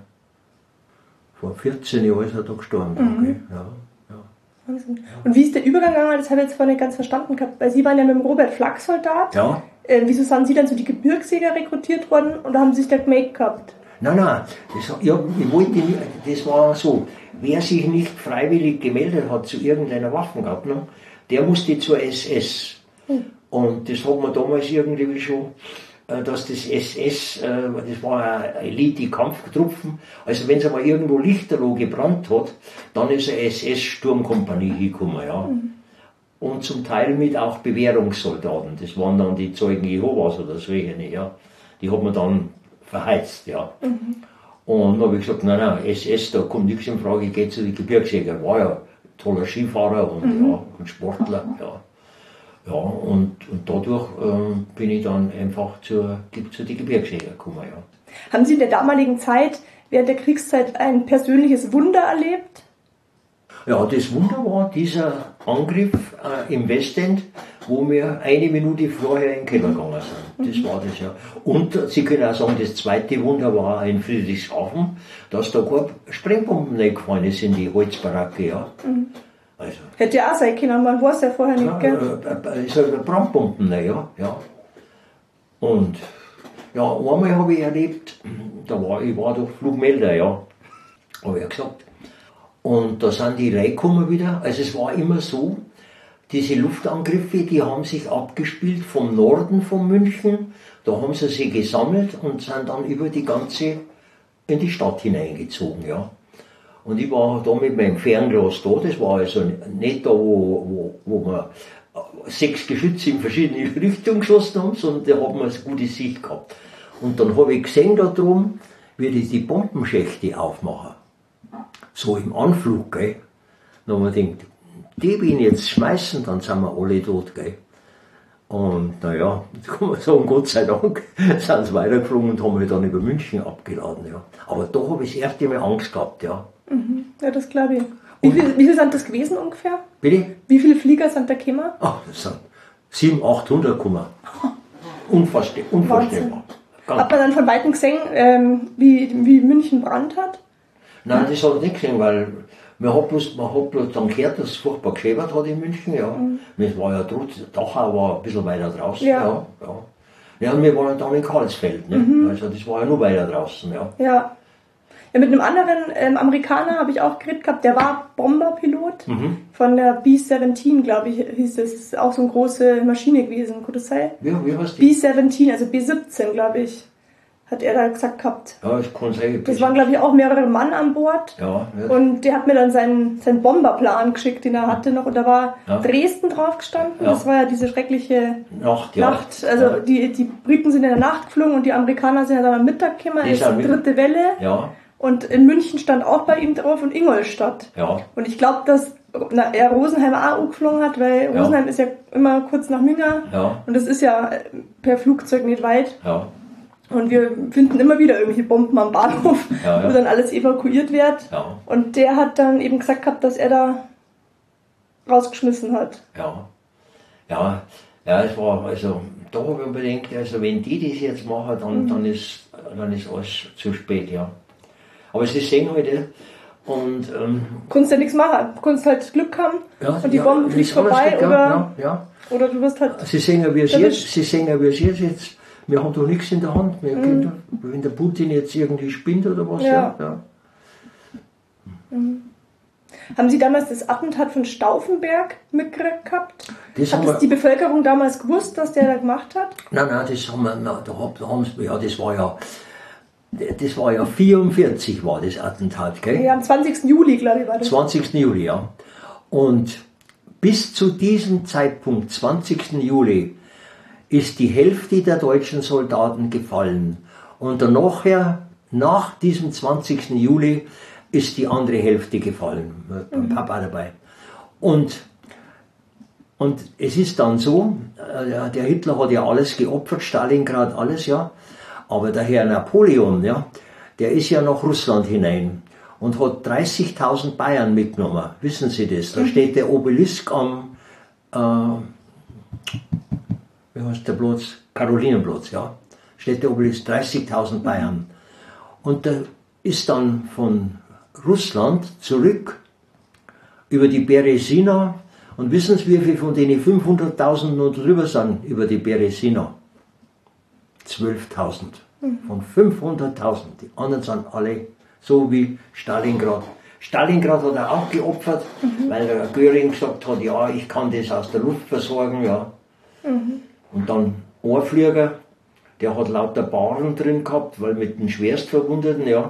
Speaker 6: vor vierzehn Jahren ist er da gestorben.
Speaker 5: Mhm.
Speaker 6: Okay. Ja, ja.
Speaker 5: Wahnsinn. Und wie ist der Übergang gegangen? Das habe ich jetzt vorhin nicht ganz verstanden gehabt. Weil Sie waren ja mit dem Robert Flaksoldat.
Speaker 6: Ja.
Speaker 5: Äh, wieso sind Sie dann so die Gebirgsjäger rekrutiert worden und haben sich da gemeldet gehabt?
Speaker 6: Nein, nein, das, ja, ich wollte nicht, das war so, wer sich nicht freiwillig gemeldet hat zu irgendeiner Waffengattung, der musste zur S S. Hm. Und das hat man damals irgendwie schon, dass das S S, das war eine Elite-Kampftruppen, also wenn es einmal irgendwo Lichterloh gebrannt hat, dann ist eine S S-Sturmkompanie hingekommen, ja. Mhm. Und zum Teil mit auch Bewährungssoldaten, das waren dann die Zeugen Jehovas oder solche, ja. Die hat man dann verheizt, ja. Mhm. Und dann habe ich gesagt, nein, nein, S S, da kommt nichts in Frage, ich gehe zu den Gebirgsjägern. War ja toller Skifahrer und, mhm. ja, und Sportler, ja. Ja, und, und dadurch ähm, bin ich dann einfach zur, zu den Gebirgsjägern gekommen, ja.
Speaker 5: Haben Sie in der damaligen Zeit, während der Kriegszeit, ein persönliches Wunder erlebt?
Speaker 6: Ja, das Wunder war dieser Angriff äh, im Westend, wo wir eine Minute vorher in den Keller gegangen sind. Das war das, ja. Und Sie können auch sagen, das zweite Wunder war in Friedrichshafen, dass da keine Sprengbomben nicht gefallen ist in die Holzbaracke, ja. Mhm. Also,
Speaker 5: hätte ja auch sein können, man weiß ja vorher nicht,
Speaker 6: ja,
Speaker 5: gell?
Speaker 6: Äh, ist halt Brandbomben, ja, ja. Und, ja, einmal habe ich erlebt, da war, ich war doch Flugmelder, ja, habe ich ja gesagt. Und da sind die reingekommen wieder, also es war immer so, diese Luftangriffe, die haben sich abgespielt vom Norden von München, da haben sie sie gesammelt und sind dann über die ganze, in die Stadt hineingezogen, ja. Und ich war da mit meinem Fernglas da, das war also nicht da, wo, wo, wo wir sechs Geschütze in verschiedene Richtungen geschossen haben, sondern da haben wir eine gute Sicht gehabt. Und dann habe ich gesehen da drum, wie die die Bombenschächte aufmachen. So im Anflug, gell. Dann haben wir gedacht, die will ich jetzt schmeißen, dann sind wir alle tot, gell. Und naja, jetzt kann man sagen, Gott sei Dank sind sie weitergeflogen und haben mich dann über München abgeladen, ja. Aber da habe ich das erste Mal Angst gehabt, ja.
Speaker 5: Mhm. Ja, das glaube ich. Wie viel, wie viel sind das gewesen ungefähr?
Speaker 6: Bitte?
Speaker 5: Wie viele Flieger sind da gekommen?
Speaker 6: Ach, das sind siebenhundert, achthundert gekommen. Unvorstell, unvorstellbar.
Speaker 5: Hat man dann von Weitem gesehen, ähm, wie, wie München brannt hat?
Speaker 6: Nein, das habe ich nicht gesehen, weil man hat bloß, man hat bloß dann gehört, dass es furchtbar geschäbert hat in München, ja. Mhm. Das war ja trotzdem, Dachau war ein bisschen weiter draußen,
Speaker 5: ja.
Speaker 6: ja, ja. Ja, und wir waren dann in Karlsfeld, ne? Mhm. Also das war ja nur weiter draußen, ja.
Speaker 5: Ja. Ja, mit einem anderen ähm, Amerikaner habe ich auch geredet gehabt, der war Bomberpilot mhm. von der B siebzehn, glaube ich, hieß es. Das ist auch so eine große Maschine gewesen, kann das sein?
Speaker 6: Ja, wie heißt die?
Speaker 5: B siebzehn, also B siebzehn, glaube ich, hat er da gesagt gehabt.
Speaker 6: Ja, das kann sein.
Speaker 5: Das waren, glaube ich, auch mehrere Mann an Bord.
Speaker 6: Ja, ja.
Speaker 5: Und der hat mir dann seinen, seinen Bomberplan geschickt, den er hatte noch. Und da war ja. Dresden drauf gestanden. Ja. Das war ja diese schreckliche
Speaker 6: Nacht. Ja.
Speaker 5: Nacht. Also ja. die, die Briten sind in der Nacht geflogen und die Amerikaner sind ja dann am Mittag gekommen. Es ist die dritte Welle.
Speaker 6: Ja.
Speaker 5: Und in München stand auch bei ihm drauf und Ingolstadt.
Speaker 6: Ja.
Speaker 5: Und ich glaube, dass na, er Rosenheim auch geflogen hat, weil ja. Rosenheim ist ja immer kurz nach Minga.
Speaker 6: Ja.
Speaker 5: Und das ist ja per Flugzeug nicht weit.
Speaker 6: Ja.
Speaker 5: Und wir finden immer wieder irgendwelche Bomben am Bahnhof, ja, ja. wo dann alles evakuiert wird.
Speaker 6: Ja.
Speaker 5: Und der hat dann eben gesagt gehabt, dass er da rausgeschmissen hat.
Speaker 6: Ja. Ja, ja, es war, also, da habe ich überlegt, also, wenn die das jetzt machen, dann, mhm. dann, ist, dann ist alles zu spät, ja. Aber sie sehen heute, und, ähm,
Speaker 5: kannst ja nichts machen, du kannst halt Glück haben,
Speaker 6: ja,
Speaker 5: und die
Speaker 6: ja,
Speaker 5: Bombe fliegt vorbei,
Speaker 6: Glück,
Speaker 5: oder,
Speaker 6: ja, ja.
Speaker 5: oder du wirst halt.
Speaker 6: Sie sehen ja, wie es jetzt, sie sehen ja, wie es jetzt, jetzt, wir haben doch nichts in der Hand, wir mhm. können, wenn der Putin jetzt irgendwie spinnt oder was, ja. ja, ja.
Speaker 5: Mhm. Haben Sie damals das Attentat von Stauffenberg mitgekriegt gehabt?
Speaker 6: Das
Speaker 5: hat das die Bevölkerung damals gewusst, was der da gemacht hat?
Speaker 6: Nein, nein, das haben wir, na, da haben wir, ja, das war ja, das war ja vierundvierzig war das Attentat, gell?
Speaker 5: Ja, am zwanzigsten Juli, glaube ich, war das.
Speaker 6: zwanzigsten Juli, ja. Und bis zu diesem Zeitpunkt, zwanzigsten Juli, ist die Hälfte der deutschen Soldaten gefallen. Und dann nachher, nach diesem zwanzigsten Juli, ist die andere Hälfte gefallen. Beim mhm. Papa dabei. Und, und es ist dann so, der Hitler hat ja alles geopfert, Stalingrad, alles, ja. Aber der Herr Napoleon, ja, der ist ja nach Russland hinein und hat dreißigtausend Bayern mitgenommen. Wissen Sie das? Da mhm. steht der Obelisk am, äh, wie heißt der Platz? Karolinenplatz, ja. Steht der Obelisk, dreißigtausend Bayern. Und der ist dann von Russland zurück über die Beresina. Und wissen Sie, wie viele von denen fünfhunderttausend noch drüber sind über die Beresina? zwölftausend. Mhm. Von fünfhunderttausend. Die anderen sind alle so wie Stalingrad. Stalingrad hat er auch geopfert, mhm. weil der Göring gesagt hat, ja, ich kann das aus der Luft versorgen, ja. Mhm. Und dann ein Flieger, der hat lauter Baren drin gehabt, weil mit den Schwerstverwundeten, ja.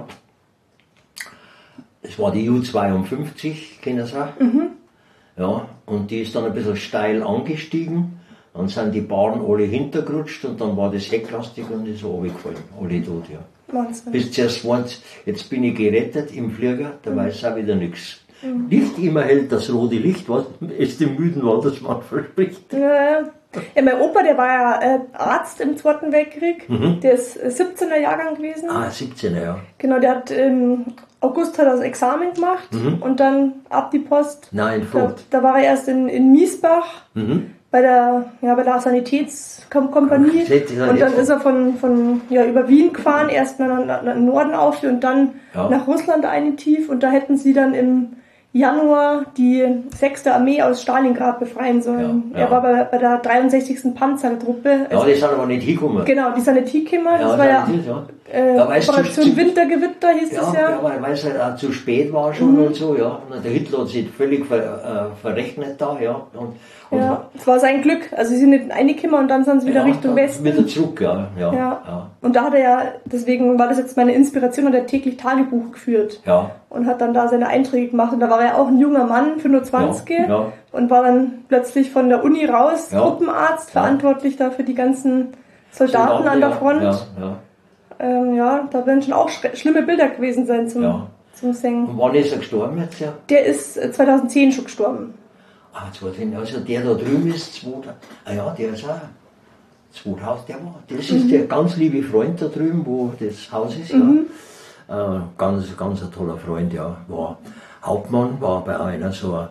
Speaker 6: Das war die U zweiundfünfzig, kennen Sie auch? Mhm. Ja, und die ist dann ein bisschen steil angestiegen. Dann sind die Baren alle hintergerutscht und dann war das Hecklastig und ist runtergefallen. Alle tot, ja.
Speaker 5: Wahnsinn.
Speaker 6: Bis zuerst war's, jetzt bin ich gerettet im Flieger, da mhm. weiß auch wieder nichts. Mhm. Nicht immer hält das rote Licht, was es dem müden Wandersmann verspricht.
Speaker 5: Ja, ja. Ja, mein Opa, der war ja äh, Arzt im Zweiten Weltkrieg. Mhm. Der ist äh, siebzehner Jahrgang gewesen.
Speaker 6: Ah, siebzehner, ja.
Speaker 5: Genau, der hat im August hat er das Examen gemacht mhm. und dann ab die Post.
Speaker 6: Nein,
Speaker 5: da, da war er erst in, in Miesbach. Mhm. Bei der, ja, bei der Sanitätskompanie. Ja, und dann ist er von, von ja, über Wien gefahren, erst nach, nach, nach Norden auf und dann ja. nach Russland eine tief. Und da hätten sie dann im Januar die sechste Armee aus Stalingrad befreien sollen. Ja, ja. Er war bei, bei der dreiundsechzigsten Panzertruppe.
Speaker 6: Ja, die sind aber nicht hingekommen.
Speaker 5: Genau, die sind nicht hingekommen. Das
Speaker 6: ja,
Speaker 5: war ja,
Speaker 6: nicht, ja.
Speaker 5: Äh,
Speaker 6: ja
Speaker 5: Operation
Speaker 6: zu,
Speaker 5: Wintergewitter hieß
Speaker 6: ja,
Speaker 5: es ja.
Speaker 6: Ja, weil es halt auch zu spät war schon mhm. und so, ja. Und der Hitler hat sich völlig ver, äh, verrechnet da, ja. Und, und
Speaker 5: ja, es war sein Glück. Also sie sind nicht reingekommen und dann sind sie wieder
Speaker 6: ja,
Speaker 5: Richtung Westen.
Speaker 6: Wieder zurück, ja. Ja,
Speaker 5: ja.
Speaker 6: ja.
Speaker 5: Und da hat er ja, deswegen war das jetzt meine Inspiration, hat er täglich Tagebuch geführt.
Speaker 6: Ja.
Speaker 5: Und hat dann da seine Einträge gemacht. Und da war er auch ein junger Mann, fünfundzwanzig, ja, ja. und war dann plötzlich von der Uni raus, ja. Truppenarzt, ja. verantwortlich da für die ganzen Soldaten, Soldaten an der Front.
Speaker 6: Ja, ja.
Speaker 5: Ähm, ja, da werden schon auch schlimme Bilder gewesen sein zum, ja. zum Singen.
Speaker 6: Und wann ist er gestorben jetzt? Ja?
Speaker 5: Der ist zweitausendzehn schon gestorben.
Speaker 6: Ah, zweitausendzehn, also der da drüben ist zweitausend, ah ja, der ist auch zweitausend, der war, das ist mhm. der ganz liebe Freund da drüben, wo das Haus ist,
Speaker 5: mhm.
Speaker 6: ja. Äh, ganz, ganz ein toller Freund, ja, war Hauptmann, war bei einer so einer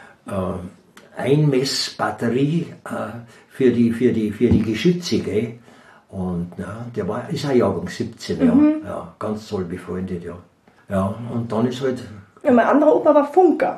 Speaker 6: äh, Einmessbatterie äh, für, die, für, die, für die Geschütze, gell? Und ja, der war, ist ein Jahrgang siebzehn, mhm. ja, ja, ganz toll befreundet, ja. Ja, und dann ist halt...
Speaker 5: Ja, mein anderer Opa war Funker.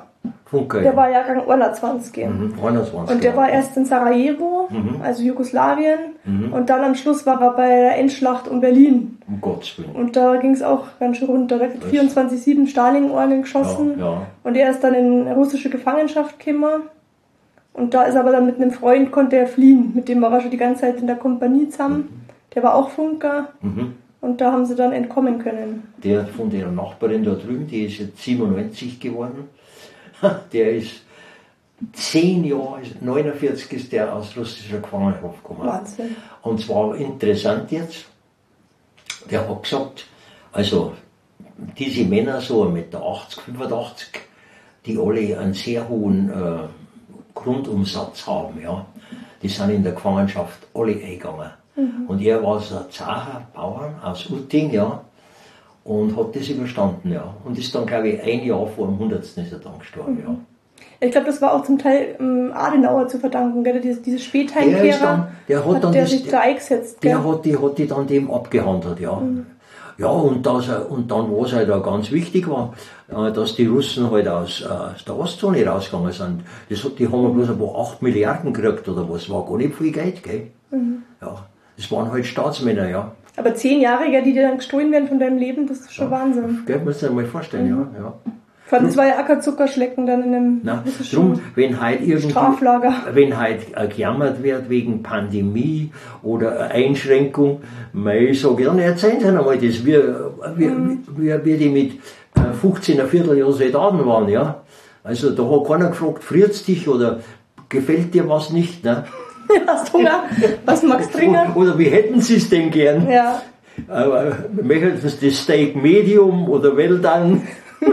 Speaker 6: Funke.
Speaker 5: Der war Jahrgang einundzwanzig.
Speaker 6: Mhm, einundzwanzig.
Speaker 5: Und der war erst in Sarajevo,
Speaker 6: Mhm.
Speaker 5: also Jugoslawien.
Speaker 6: Mhm.
Speaker 5: Und dann am Schluss war er bei der Endschlacht um Berlin.
Speaker 6: Um Gottes Willen.
Speaker 5: Und da ging es auch ganz schön runter. Da wird vierundzwanzig sieben Stalin-Orden geschossen.
Speaker 6: Ja, ja.
Speaker 5: Und er ist dann in russische Gefangenschaft gekommen. Und da ist er aber dann mit einem Freund, konnte er fliehen. Mit dem war er schon die ganze Zeit in der Kompanie zusammen. Der war auch Funker.
Speaker 6: Mhm.
Speaker 5: Und da haben sie dann entkommen können.
Speaker 6: Der von der Nachbarin da drüben, die ist jetzt siebenundneunzig geworden. Der ist zehn Jahre, neunundvierzig ist der aus russischer Gefangenschaft gekommen.
Speaker 5: Wahnsinn.
Speaker 6: Und zwar interessant jetzt, der hat gesagt, also diese Männer so eins Komma achtzig Meter, fünfundachtzig, die alle einen sehr hohen äh, Grundumsatz haben, ja, die sind in der Gefangenschaft alle eingegangen. Mhm. Und er war so ein zacher Bauern aus Utting, ja, und hat das überstanden, ja. Und ist dann, glaube ich, ein Jahr vor dem hundertsten ist er dann gestorben, mhm. ja.
Speaker 5: Ich glaube, das war auch zum Teil ähm, Adenauer zu verdanken, gell? Diese, diese Spätheimkehrer,
Speaker 6: der, ist dann, der hat, hat dann
Speaker 5: der
Speaker 6: das,
Speaker 5: sich da eingesetzt.
Speaker 6: Der
Speaker 5: gell?
Speaker 6: hat die, hat die dann dem abgehandelt, ja. Mhm. Ja, und, das, und dann, was halt auch ganz wichtig war, dass die Russen halt aus, aus der Ostzone rausgegangen sind. Das hat, die haben bloß ein paar acht Milliarden gekriegt oder was, war gar nicht viel Geld, gell. Mhm. Ja, das waren halt Staatsmänner, ja.
Speaker 5: Aber zehn Jahre, ja, die dir dann gestohlen werden von deinem Leben, das ist schon ja. Wahnsinn.
Speaker 6: Gell, musst du dir mal vorstellen, mhm. ja. ja.
Speaker 5: Vor allem, das war ja Ackerzuckerschlecken dann in einem
Speaker 6: Na, drum, wenn halt irgendwie,
Speaker 5: Straflager.
Speaker 6: Wenn halt gejammert wird wegen Pandemie oder Einschränkung, ich sage, dann erzählen Sie einmal das, wie, wie, mhm. wie, wie die mit fünfzehn, ein Vierteljahr Soldaten waren, ja. Also da hat keiner gefragt, friert's dich oder gefällt dir was nicht, ne?
Speaker 5: Hast Hunger? Was magst du trinken?
Speaker 6: Oder wie hätten Sie es denn gern? Ja. Aber möchten Sie das Steak Medium oder well done?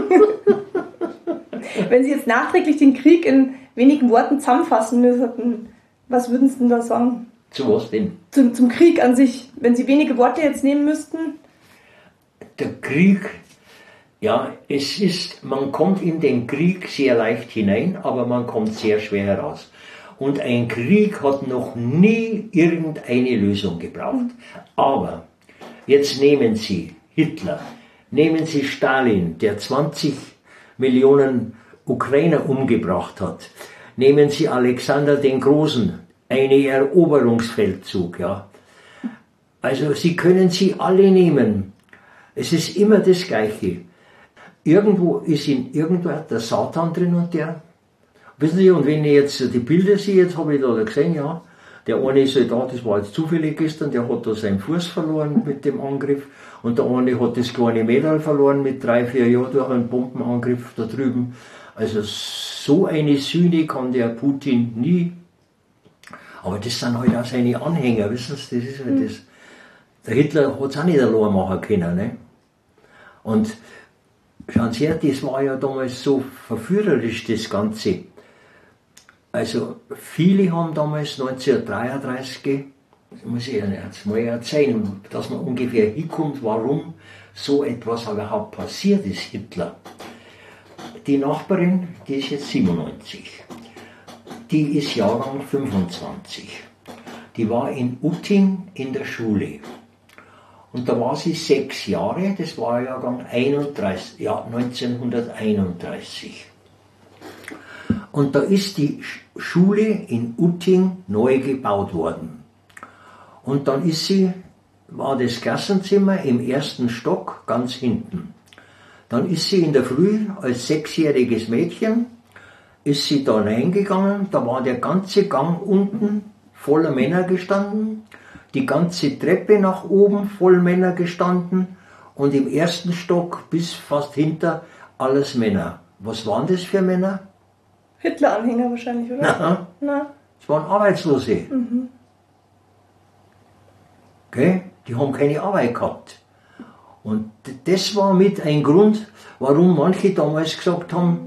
Speaker 5: Wenn Sie jetzt nachträglich den Krieg in wenigen Worten zusammenfassen müssten, was würden Sie denn da sagen?
Speaker 6: Zu was denn?
Speaker 5: Zum, zum Krieg an sich. Wenn Sie wenige Worte jetzt nehmen müssten?
Speaker 6: Der Krieg, ja, es ist, man kommt in den Krieg sehr leicht hinein, aber man kommt sehr schwer heraus. Und ein Krieg hat noch nie irgendeine Lösung gebraucht. Aber jetzt nehmen Sie Hitler, nehmen Sie Stalin, der zwanzig Millionen Ukrainer umgebracht hat. Nehmen Sie Alexander den Großen, einen Eroberungsfeldzug, ja. Also Sie können sie alle nehmen. Es ist immer das Gleiche. Irgendwo ist in irgendwer der Satan drin und der, wissen Sie, und wenn ich jetzt die Bilder sehe, jetzt habe ich da gesehen, ja, der eine Soldat, das war jetzt zufällig gestern, der hat da seinen Fuß verloren mit dem Angriff und der eine hat das kleine Mädel verloren mit drei, vier Jahren durch einen Bombenangriff da drüben. Also so eine Sühne kann der Putin nie. Aber das sind halt auch seine Anhänger, wissen Sie, das ist halt das. Der Hitler hat es auch nicht allein machen können, ne? Und schauen Sie her, das war ja damals so verführerisch, das Ganze. Also viele haben damals neunzehnhundertdreiunddreißig, das muss ich Ihnen jetzt mal erzählen, dass man ungefähr hinkommt, warum so etwas überhaupt passiert ist, Hitler. Die Nachbarin, die ist jetzt siebenundneunzig, die ist Jahrgang fünfundzwanzig. Die war in Utting in der Schule. Und da war sie sechs Jahre, das war Jahrgang einunddreißig, ja, neunzehnhunderteinunddreißig. Und da ist die Schule in Utting neu gebaut worden. Und dann ist sie, war das Klassenzimmer im ersten Stock ganz hinten. Dann ist sie in der Früh als sechsjähriges Mädchen, ist sie da reingegangen, da war der ganze Gang unten voller Männer gestanden, die ganze Treppe nach oben voll Männer gestanden und im ersten Stock bis fast hinter alles Männer. Was waren das für Männer?
Speaker 5: Hitler-Anhänger wahrscheinlich, oder?
Speaker 6: Na,
Speaker 5: Na.
Speaker 6: Das waren Arbeitslose.
Speaker 5: Mhm.
Speaker 6: Okay? Die haben keine Arbeit gehabt. Und das war mit ein Grund, warum manche damals gesagt haben,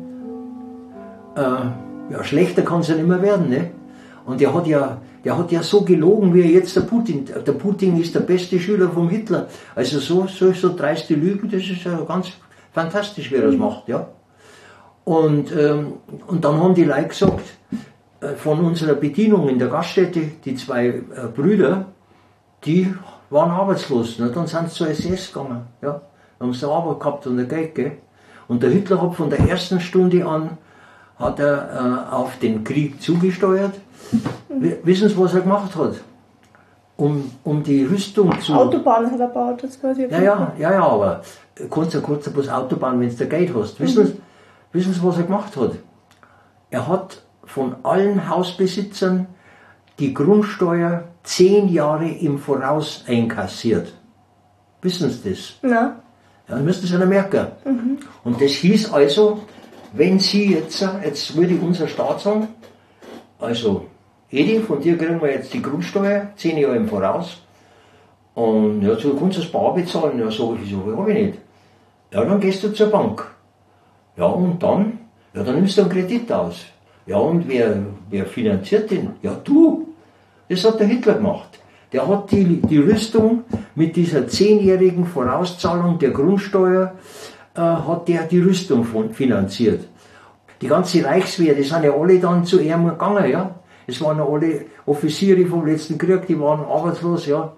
Speaker 6: äh, ja, schlechter kann es ja nicht mehr werden. Ne? Und der hat ja, der hat ja so gelogen, wie jetzt der Putin. Der Putin ist der beste Schüler vom Hitler. Also so, so, so dreiste Lügen, das ist ja ganz fantastisch, wie er das macht. Ja? Und, ähm, und dann haben die Leute gesagt, äh, von unserer Bedienung in der Gaststätte, die zwei äh, Brüder, die waren arbeitslos. Ne? Dann sind sie zur S S gegangen. Ja? Haben sie Arbeit gehabt und der Geld. Gell? Und der Hitler hat von der ersten Stunde an hat er äh, auf den Krieg zugesteuert. Mhm. Wissen Sie, was er gemacht hat? Um, um die Rüstung zu...
Speaker 5: Autobahnen hat er gebaut, das quasi.
Speaker 6: Ja, ja, ja, ja, aber kannst du kurz bloß Autobahn, wenn du Geld hast. Wissen, mhm. Sie, wissen Sie, was er gemacht hat? Er hat von allen Hausbesitzern die Grundsteuer zehn Jahre im Voraus einkassiert. Wissen Sie das?
Speaker 5: Ja.
Speaker 6: Ja, dann müssen Sie ja merken. Mhm. Und das hieß also, wenn Sie jetzt, jetzt würde unser Staat sagen, also Edi, von dir kriegen wir jetzt die Grundsteuer zehn Jahre im Voraus. Und ja, du kannst das bar bezahlen. Ja, so, so habe ich nicht. Ja, dann gehst du zur Bank. Ja, und dann? Ja, dann nimmst du einen Kredit aus. Ja, und wer, wer finanziert den? Ja, du. Das hat der Hitler gemacht. Der hat die, die Rüstung mit dieser zehnjährigen Vorauszahlung der Grundsteuer, äh, hat der die Rüstung finanziert. Die ganze Reichswehr, die sind ja alle dann zu ihm gegangen, ja. Es waren ja alle Offiziere vom letzten Krieg, die waren arbeitslos, ja.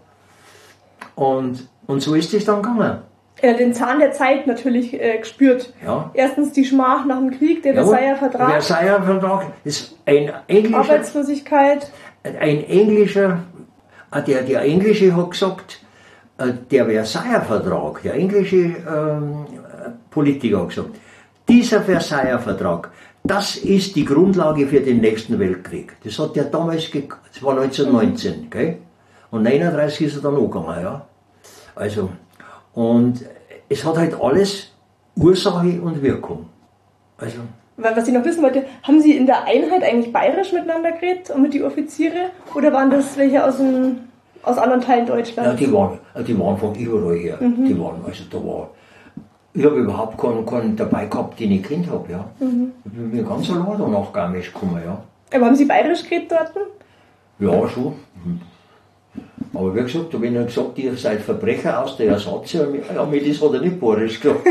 Speaker 6: Und, und so ist es dann gegangen.
Speaker 5: Er hat den Zahn der Zeit natürlich äh, gespürt.
Speaker 6: Ja.
Speaker 5: Erstens die Schmach nach dem Krieg, der
Speaker 6: ja,
Speaker 5: Versailler Vertrag.
Speaker 6: Der Versailler Vertrag ist ein englischer...
Speaker 5: Arbeitslosigkeit.
Speaker 6: Ein englischer, der, der Englische hat gesagt, der Versailler Vertrag, der englische ähm, Politiker hat gesagt, dieser Versailler Vertrag, das ist die Grundlage für den nächsten Weltkrieg. Das hat der damals, das war neunzehnhundertneunzehn, gell? Und neununddreißig ist er dann angegangen, ja. Also, und es hat halt alles Ursache und Wirkung. Also.
Speaker 5: Was ich noch wissen wollte, haben Sie in der Einheit eigentlich bayerisch miteinander geredet und mit den Offiziere? Oder waren das welche aus, dem, aus anderen Teilen Deutschlands?
Speaker 6: Ja, die waren, die waren von überall her. Mhm. Die waren, also da war, ich habe überhaupt keinen, keinen dabei gehabt, den ich kennt habe, ja. Mhm. Ich bin mir ganz allein danach Garmisch gekommen, ja.
Speaker 5: Aber haben Sie bayerisch geredet dort?
Speaker 6: Ja, schon. Mhm. Aber wie gesagt, da bin ich gesagt, ihr seid Verbrecher aus der Ersatz, ja, mit das hat er nicht bayerisch gesagt.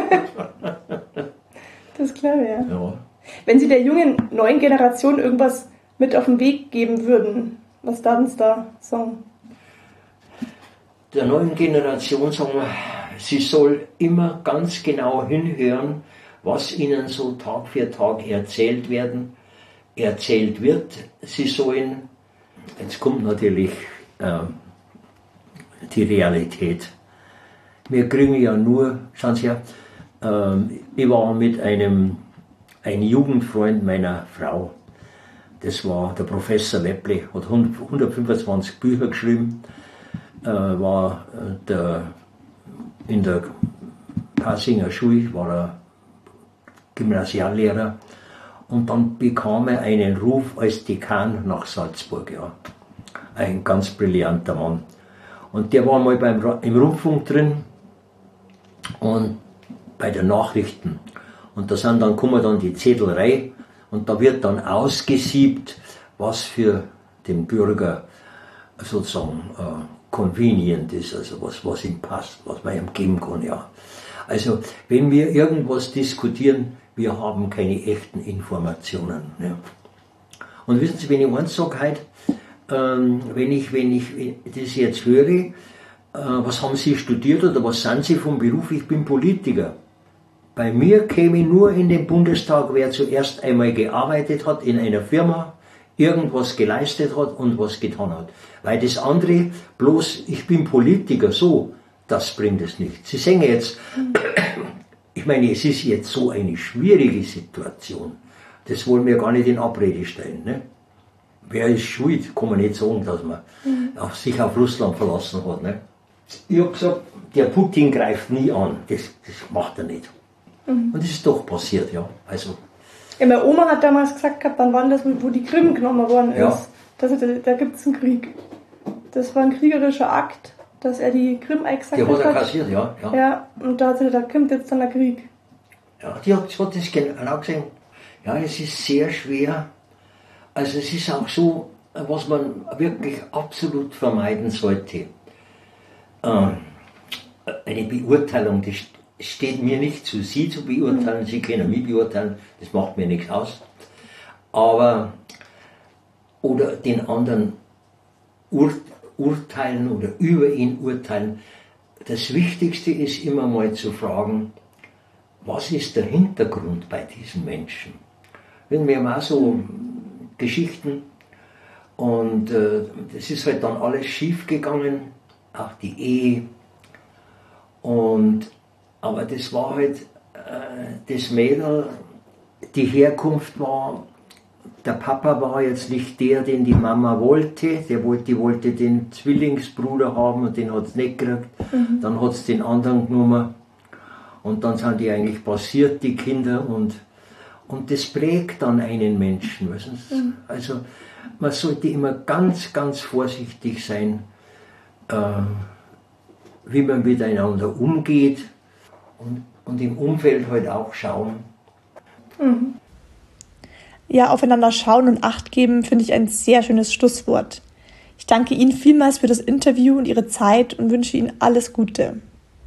Speaker 5: Das ist klar, ja.
Speaker 6: ja.
Speaker 5: Wenn Sie der jungen, neuen Generation irgendwas mit auf den Weg geben würden, was würden Sie da sagen?
Speaker 6: Der neuen Generation sagen wir, sie soll immer ganz genau hinhören, was ihnen so Tag für Tag erzählt werden, erzählt wird. Sie sollen, jetzt kommt natürlich äh, die Realität. Wir kriegen ja nur, schauen Sie ja, ich war mit einem, einem Jugendfreund meiner Frau, das war der Professor Wepple, hat hundertfünfundzwanzig Bücher geschrieben, war der, in der Pasinger Schule, war er Gymnasiallehrer und dann bekam er einen Ruf als Dekan nach Salzburg, ja. Ein ganz brillanter Mann. Und der war mal beim, im Rundfunk drin und bei den Nachrichten. Und da sind dann, kommen dann die Zettelrei und da wird dann ausgesiebt, was für den Bürger sozusagen äh, convenient ist, also was, was ihm passt, was man ihm geben kann, ja. Also, wenn wir irgendwas diskutieren, wir haben keine echten Informationen. Ja. Und wissen Sie, wenn ich eins sage heute, ähm, wenn ich, wenn ich das jetzt höre, äh, was haben Sie studiert oder was sind Sie vom Beruf? Ich bin Politiker. Bei mir käme nur in den Bundestag, wer zuerst einmal gearbeitet hat in einer Firma, irgendwas geleistet hat und was getan hat. Weil das andere, bloß ich bin Politiker, so, das bringt es nicht. Sie sehen jetzt, ich meine, es ist jetzt so eine schwierige Situation. Das wollen wir gar nicht in Abrede stellen. Ne? Wer ist schuld, kann man nicht sagen, dass man mhm. auf sich auf Russland verlassen hat. Ne? Ich habe gesagt, der Putin greift nie an, das, das macht er nicht. Mhm. Und das ist doch passiert, ja. Also,
Speaker 5: ja, meine Oma hat damals gesagt gehabt, wann war das, wo die Krim genommen worden ist.
Speaker 6: Ja.
Speaker 5: Das, da da gibt es einen Krieg. Das war ein kriegerischer Akt, dass er die Krim eingesackt hat.
Speaker 6: Der hat er kassiert, ja, ja.
Speaker 5: Ja, und da, da kommt jetzt dann der Krieg.
Speaker 6: Ja, die hat, hat das genau gesehen. Ja, es ist sehr schwer. Also es ist auch so, was man wirklich absolut vermeiden sollte. Ähm, eine Beurteilung, das steht mir nicht zu, Sie zu beurteilen, Sie können mich beurteilen, das macht mir nichts aus. Aber, oder den anderen ur, urteilen oder über ihn urteilen. Das Wichtigste ist immer mal zu fragen, was ist der Hintergrund bei diesen Menschen? Wir haben auch so Geschichten und äh, das ist halt dann alles schief gegangen, auch die Ehe. Und, aber das war halt äh, das Mädel, die Herkunft war, der Papa war jetzt nicht der, den die Mama wollte, der wollte, die wollte den Zwillingsbruder haben und den hat es nicht gekriegt, mhm. Dann hat es den anderen genommen und dann sind die eigentlich passiert, die Kinder, und, und das prägt dann einen Menschen. Mhm. Also man sollte immer ganz, ganz vorsichtig sein, äh, wie man miteinander umgeht und, und im Umfeld halt auch schauen.
Speaker 5: Mhm. Ja, aufeinander schauen und Acht geben, finde ich ein sehr schönes Schlusswort. Ich danke Ihnen vielmals für das Interview und Ihre Zeit und wünsche Ihnen alles Gute.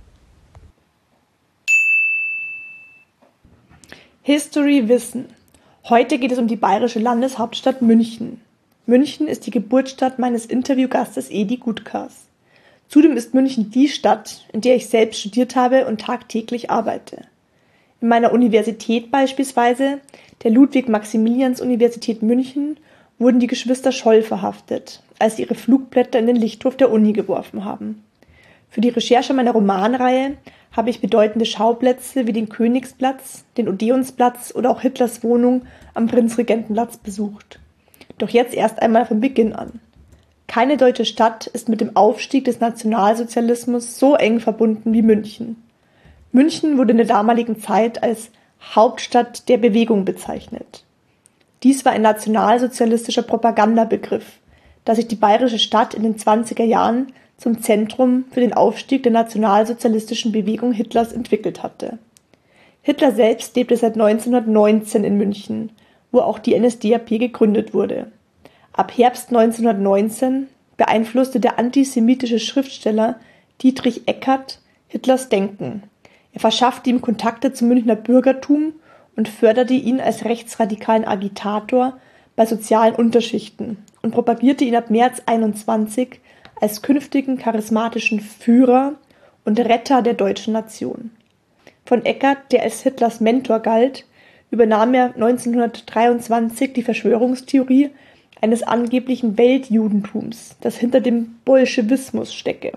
Speaker 5: History Wissen. Heute geht es um die bayerische Landeshauptstadt München. München ist die Geburtsstadt meines Interviewgastes Edi Gutkas. Zudem ist München die Stadt, in der ich selbst studiert habe und tagtäglich arbeite. In meiner Universität beispielsweise, der Ludwig-Maximilians-Universität München, wurden die Geschwister Scholl verhaftet, als sie ihre Flugblätter in den Lichthof der Uni geworfen haben. Für die Recherche meiner Romanreihe habe ich bedeutende Schauplätze wie den Königsplatz, den Odeonsplatz oder auch Hitlers Wohnung am Prinzregentenplatz besucht. Doch jetzt erst einmal von Beginn an. Keine deutsche Stadt ist mit dem Aufstieg des Nationalsozialismus so eng verbunden wie München. München wurde in der damaligen Zeit als Hauptstadt der Bewegung bezeichnet. Dies war ein nationalsozialistischer Propagandabegriff, da sich die bayerische Stadt in den zwanziger Jahren zum Zentrum für den Aufstieg der nationalsozialistischen Bewegung Hitlers entwickelt hatte. Hitler selbst lebte seit neunzehnhundertneunzehn in München, wo auch die N S D A P gegründet wurde. Ab Herbst neunzehnhundertneunzehn beeinflusste der antisemitische Schriftsteller Dietrich Eckart Hitlers Denken. Er verschaffte ihm Kontakte zum Münchner Bürgertum und förderte ihn als rechtsradikalen Agitator bei sozialen Unterschichten und propagierte ihn ab März einundzwanzig als künftigen charismatischen Führer und Retter der deutschen Nation. Von Eckart, der als Hitlers Mentor galt, übernahm er neunzehnhundertdreiundzwanzig die Verschwörungstheorie eines angeblichen Weltjudentums, das hinter dem Bolschewismus stecke.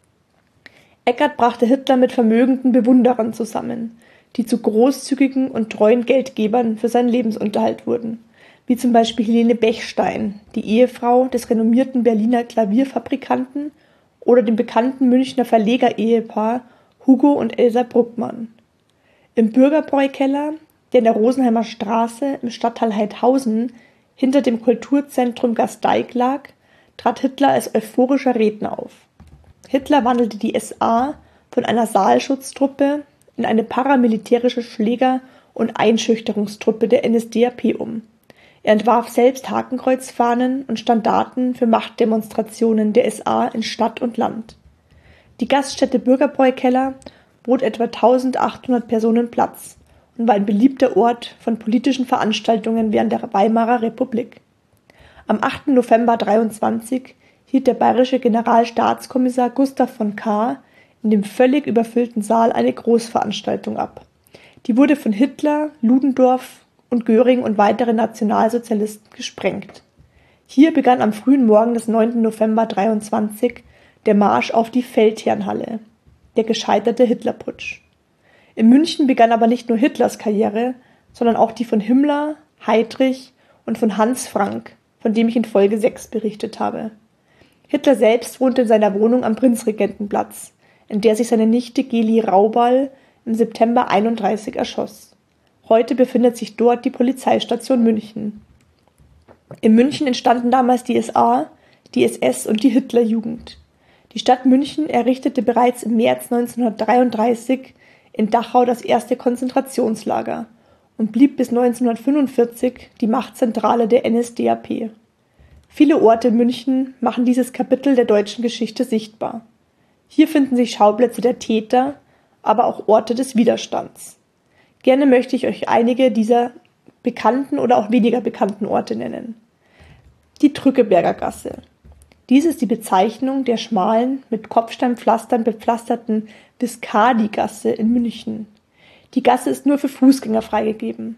Speaker 5: Eckart brachte Hitler mit vermögenden Bewunderern zusammen, die zu großzügigen und treuen Geldgebern für seinen Lebensunterhalt wurden, wie zum Beispiel Helene Bechstein, die Ehefrau des renommierten Berliner Klavierfabrikanten, oder dem bekannten Münchner Verleger-Ehepaar Hugo und Elsa Bruckmann. Im Bürgerbräukeller, der in der Rosenheimer Straße im Stadtteil Heidhausen hinter dem Kulturzentrum Gasteig lag, trat Hitler als euphorischer Redner auf. Hitler wandelte die S A von einer Saalschutztruppe in eine paramilitärische Schläger- und Einschüchterungstruppe der N S D A P um. Er entwarf selbst Hakenkreuzfahnen und Standarten für Machtdemonstrationen der S A in Stadt und Land. Die Gaststätte Bürgerbräukeller bot etwa eintausendachthundert Personen Platz und war ein beliebter Ort von politischen Veranstaltungen während der Weimarer Republik. Am achten November dreiundzwanzig hielt der bayerische Generalstaatskommissar Gustav von Kahr in dem völlig überfüllten Saal eine Großveranstaltung ab. Die wurde von Hitler, Ludendorff und Göring und weitere Nationalsozialisten gesprengt. Hier begann am frühen Morgen des neunten November dreiundzwanzig der Marsch auf die Feldherrnhalle, der gescheiterte Hitlerputsch. In München begann aber nicht nur Hitlers Karriere, sondern auch die von Himmler, Heydrich und von Hans Frank, von dem ich in Folge sechs berichtet habe. Hitler selbst wohnte in seiner Wohnung am Prinzregentenplatz, in der sich seine Nichte Geli Raubal im September einunddreißig erschoss. Heute befindet sich dort die Polizeistation München. In München entstanden damals die S A, die S S und die Hitlerjugend. Die Stadt München errichtete bereits im März neunzehnhundertdreiunddreißig in Dachau das erste Konzentrationslager und blieb bis neunzehnhundertfünfundvierzig die Machtzentrale der N S D A P. Viele Orte in München machen dieses Kapitel der deutschen Geschichte sichtbar. Hier finden sich Schauplätze der Täter, aber auch Orte des Widerstands. Gerne möchte ich euch einige dieser bekannten oder auch weniger bekannten Orte nennen. Die Drückeberger Gasse. Dies ist die Bezeichnung der schmalen, mit Kopfsteinpflastern bepflasterten Viscardi-Gasse in München. Die Gasse ist nur für Fußgänger freigegeben.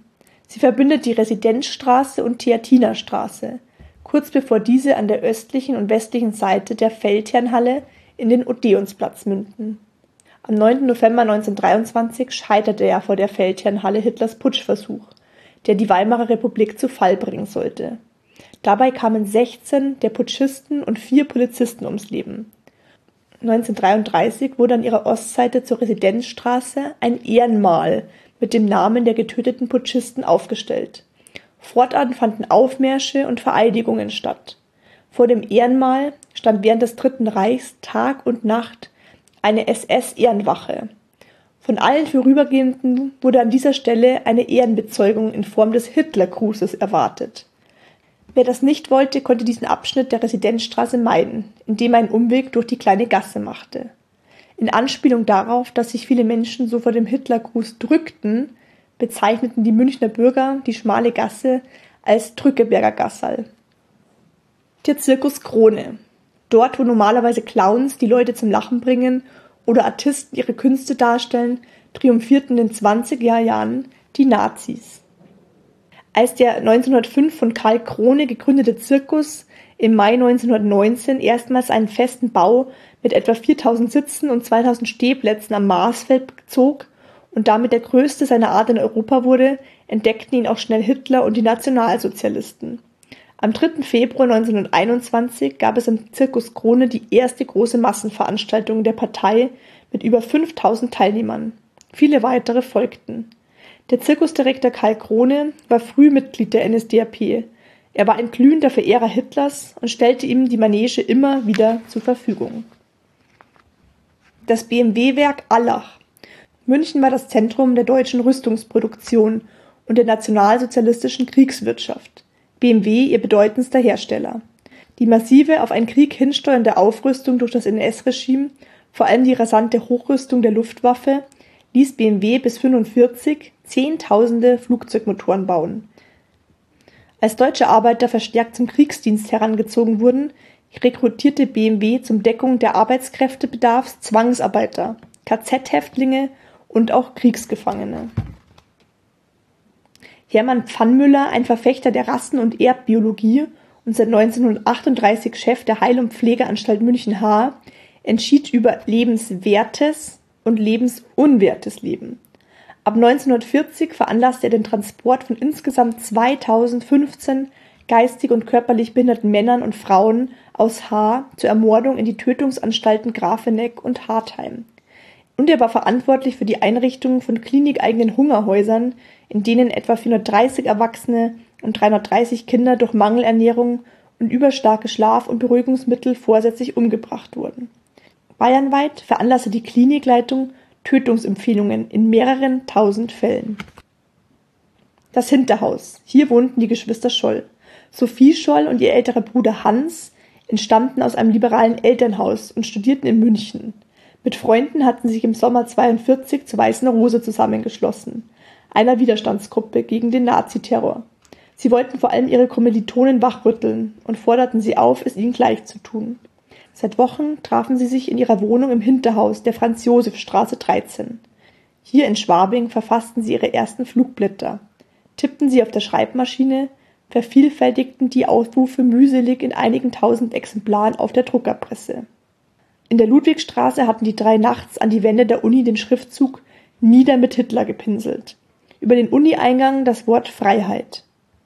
Speaker 5: Sie verbindet die Residenzstraße und Theatinerstraße, kurz bevor diese an der östlichen und westlichen Seite der Feldherrnhalle in den Odeonsplatz münden. Am neunten November neunzehnhundertdreiundzwanzig scheiterte ja vor der Feldherrnhalle Hitlers Putschversuch, der die Weimarer Republik zu Fall bringen sollte. Dabei kamen sechzehn der Putschisten und vier Polizisten ums Leben. neunzehnhundertdreiunddreißig wurde an ihrer Ostseite zur Residenzstraße ein Ehrenmal mit dem Namen der getöteten Putschisten aufgestellt. Fortan fanden Aufmärsche und Vereidigungen statt. Vor dem Ehrenmal stand während des Dritten Reichs Tag und Nacht eine S S-Ehrenwache. Von allen Vorübergehenden wurde an dieser Stelle eine Ehrenbezeugung in Form des Hitlergrußes erwartet. Wer das nicht wollte, konnte diesen Abschnitt der Residenzstraße meiden, indem er einen Umweg durch die kleine Gasse machte. In Anspielung darauf, dass sich viele Menschen so vor dem Hitlergruß drückten, bezeichneten die Münchner Bürger die schmale Gasse als Drückeberger Gassal. Der Zirkus Krone. Dort, wo normalerweise Clowns die Leute zum Lachen bringen oder Artisten ihre Künste darstellen, triumphierten in den zwanziger Jahren die Nazis. Als der neunzehnhundertfünf von Karl Krone gegründete Zirkus im Mai neunzehnhundertneunzehn erstmals einen festen Bau mit etwa viertausend Sitzen und zweitausend Stehplätzen am Marsfeld zog und damit der größte seiner Art in Europa wurde, entdeckten ihn auch schnell Hitler und die Nationalsozialisten. Am dritten Februar neunzehnhunderteinundzwanzig gab es im Zirkus Krone die erste große Massenveranstaltung der Partei mit über fünftausend Teilnehmern. Viele weitere folgten. Der Zirkusdirektor Karl Krone war früh Mitglied der N S D A P. Er war ein glühender Verehrer Hitlers und stellte ihm die Manege immer wieder zur Verfügung. Das B M W-Werk Allach. München war das Zentrum der deutschen Rüstungsproduktion und der nationalsozialistischen Kriegswirtschaft. B M W ihr bedeutendster Hersteller. Die massive, auf einen Krieg hinsteuernde Aufrüstung durch das N S-Regime, vor allem die rasante Hochrüstung der Luftwaffe, ließ B M W bis neunzehnhundertfünfundvierzig Zehntausende Flugzeugmotoren bauen. Als deutsche Arbeiter verstärkt zum Kriegsdienst herangezogen wurden, rekrutierte B M W zum Deckung der Arbeitskräftebedarfs Zwangsarbeiter, K Z-Häftlinge und auch Kriegsgefangene. Hermann Pfannmüller, ein Verfechter der Rassen- und Erbbiologie und seit neunzehnhundertachtunddreißig Chef der Heil- und Pflegeanstalt München-H, entschied über lebenswertes und lebensunwertes Leben. Ab neunzehnhundertvierzig veranlasste er den Transport von insgesamt zweitausendfünfzehn geistig und körperlich behinderten Männern und Frauen aus H zur Ermordung in die Tötungsanstalten Grafeneck und Hartheim. Und er war verantwortlich für die Einrichtung von klinikeigenen Hungerhäusern, in denen etwa vierhundertdreißig Erwachsene und dreihundertdreißig Kinder durch Mangelernährung und überstarke Schlaf- und Beruhigungsmittel vorsätzlich umgebracht wurden. Bayernweit veranlasste die Klinikleitung Tötungsempfehlungen in mehreren tausend Fällen. Das Hinterhaus. Hier wohnten die Geschwister Scholl. Sophie Scholl und ihr älterer Bruder Hans entstammten aus einem liberalen Elternhaus und studierten in München. Mit Freunden hatten sie sich im Sommer neunzehnhundertzweiundvierzig zur Weißen Rose zusammengeschlossen, einer Widerstandsgruppe gegen den Naziterror. Sie wollten vor allem ihre Kommilitonen wachrütteln und forderten sie auf, es ihnen gleich zu tun. Seit Wochen trafen sie sich in ihrer Wohnung im Hinterhaus der Franz-Josef-Straße dreizehn. Hier in Schwabing verfassten sie ihre ersten Flugblätter, tippten sie auf der Schreibmaschine, vervielfältigten die Aufrufe mühselig in einigen tausend Exemplaren auf der Druckerpresse. In der Ludwigstraße hatten die drei nachts an die Wände der Uni den Schriftzug »Nieder mit Hitler« gepinselt. Über den Uni-Eingang das Wort »Freiheit«.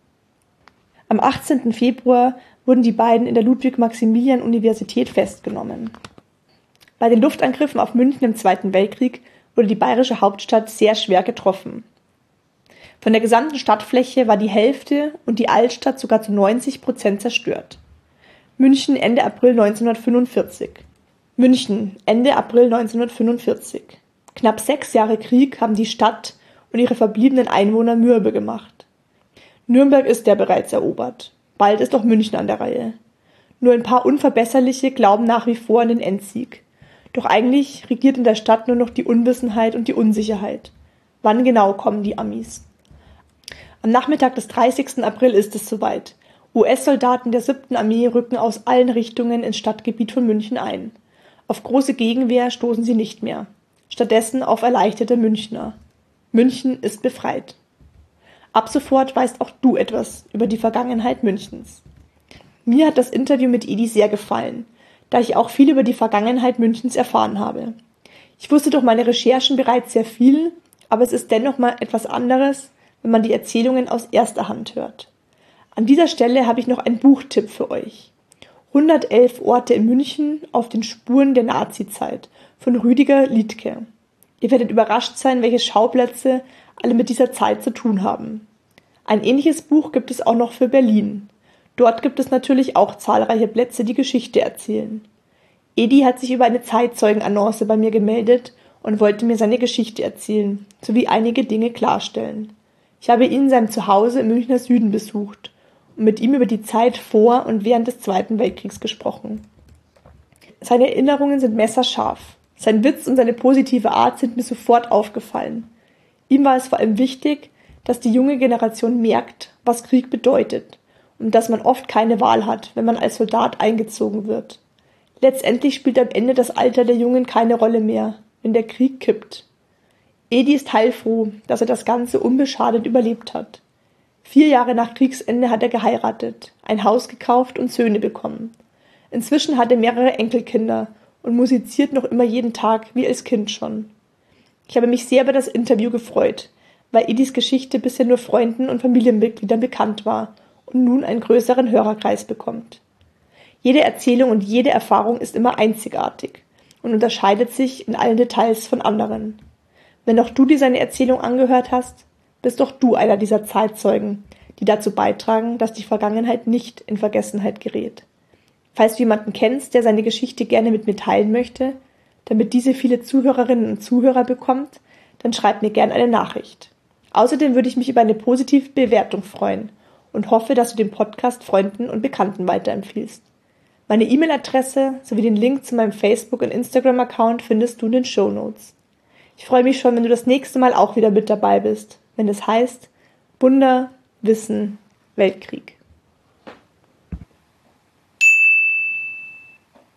Speaker 5: Am achtzehnten Februar wurden die beiden in der Ludwig-Maximilian-Universität festgenommen. Bei den Luftangriffen auf München im Zweiten Weltkrieg wurde die bayerische Hauptstadt sehr schwer getroffen. Von der gesamten Stadtfläche war die Hälfte und die Altstadt sogar zu neunzig Prozent zerstört. München Ende April neunzehnhundertfünfundvierzig. München Ende April neunzehnhundertfünfundvierzig. Knapp sechs Jahre Krieg haben die Stadt und ihre verbliebenen Einwohner mürbe gemacht. Nürnberg ist ja bereits erobert. Bald ist auch München an der Reihe. Nur ein paar Unverbesserliche glauben nach wie vor an den Endsieg. Doch eigentlich regiert in der Stadt nur noch die Unwissenheit und die Unsicherheit. Wann genau kommen die Amis? Am Nachmittag des dreißigsten April ist es soweit. U S-Soldaten der siebten Armee rücken aus allen Richtungen ins Stadtgebiet von München ein. Auf große Gegenwehr stoßen sie nicht mehr. Stattdessen auf erleichterte Münchner. München ist befreit. Ab sofort weißt auch du etwas über die Vergangenheit Münchens. Mir hat das Interview mit Edi sehr gefallen, da ich auch viel über die Vergangenheit Münchens erfahren habe. Ich wusste durch meine Recherchen bereits sehr viel, aber es ist dennoch mal etwas anderes, wenn man die Erzählungen aus erster Hand hört. An dieser Stelle habe ich noch einen Buchtipp für euch. hundertelf Orte in München auf den Spuren der Nazizeit von Rüdiger Liedtke. Ihr werdet überrascht sein, welche Schauplätze alle mit dieser Zeit zu tun haben. Ein ähnliches Buch gibt es auch noch für Berlin. Dort gibt es natürlich auch zahlreiche Plätze, die Geschichte erzählen. Edi hat sich über eine Zeitzeugenannonce bei mir gemeldet und wollte mir seine Geschichte erzählen, sowie einige Dinge klarstellen. Ich habe ihn in seinem Zuhause im Münchner Süden besucht und mit ihm über die Zeit vor und während des Zweiten Weltkriegs gesprochen. Seine Erinnerungen sind messerscharf. Sein Witz und seine positive Art sind mir sofort aufgefallen. Ihm war es vor allem wichtig, dass die junge Generation merkt, was Krieg bedeutet und dass man oft keine Wahl hat, wenn man als Soldat eingezogen wird. Letztendlich spielt am Ende das Alter der Jungen keine Rolle mehr, wenn der Krieg kippt. Edi ist heilfroh, dass er das Ganze unbeschadet überlebt hat. Vier Jahre nach Kriegsende hat er geheiratet, ein Haus gekauft und Söhne bekommen. Inzwischen hat er mehrere Enkelkinder und musiziert noch immer jeden Tag, wie als Kind schon. Ich habe mich sehr über das Interview gefreut, weil Edis Geschichte bisher nur Freunden und Familienmitgliedern bekannt war und nun einen größeren Hörerkreis bekommt. Jede Erzählung und jede Erfahrung ist immer einzigartig und unterscheidet sich in allen Details von anderen. Wenn auch du dir seine Erzählung angehört hast, bist doch du einer dieser Zeitzeugen, die dazu beitragen, dass die Vergangenheit nicht in Vergessenheit gerät. Falls du jemanden kennst, der seine Geschichte gerne mit mir teilen möchte, damit diese viele Zuhörerinnen und Zuhörer bekommt, dann schreib mir gerne eine Nachricht. Außerdem würde ich mich über eine positive Bewertung freuen und hoffe, dass du den Podcast Freunden und Bekannten weiterempfiehlst. Meine E-Mail-Adresse sowie den Link zu meinem Facebook- und Instagram-Account findest du in den Shownotes. Ich freue mich schon, wenn du das nächste Mal auch wieder mit dabei bist, wenn es heißt Wunder, Wissen, Weltkrieg.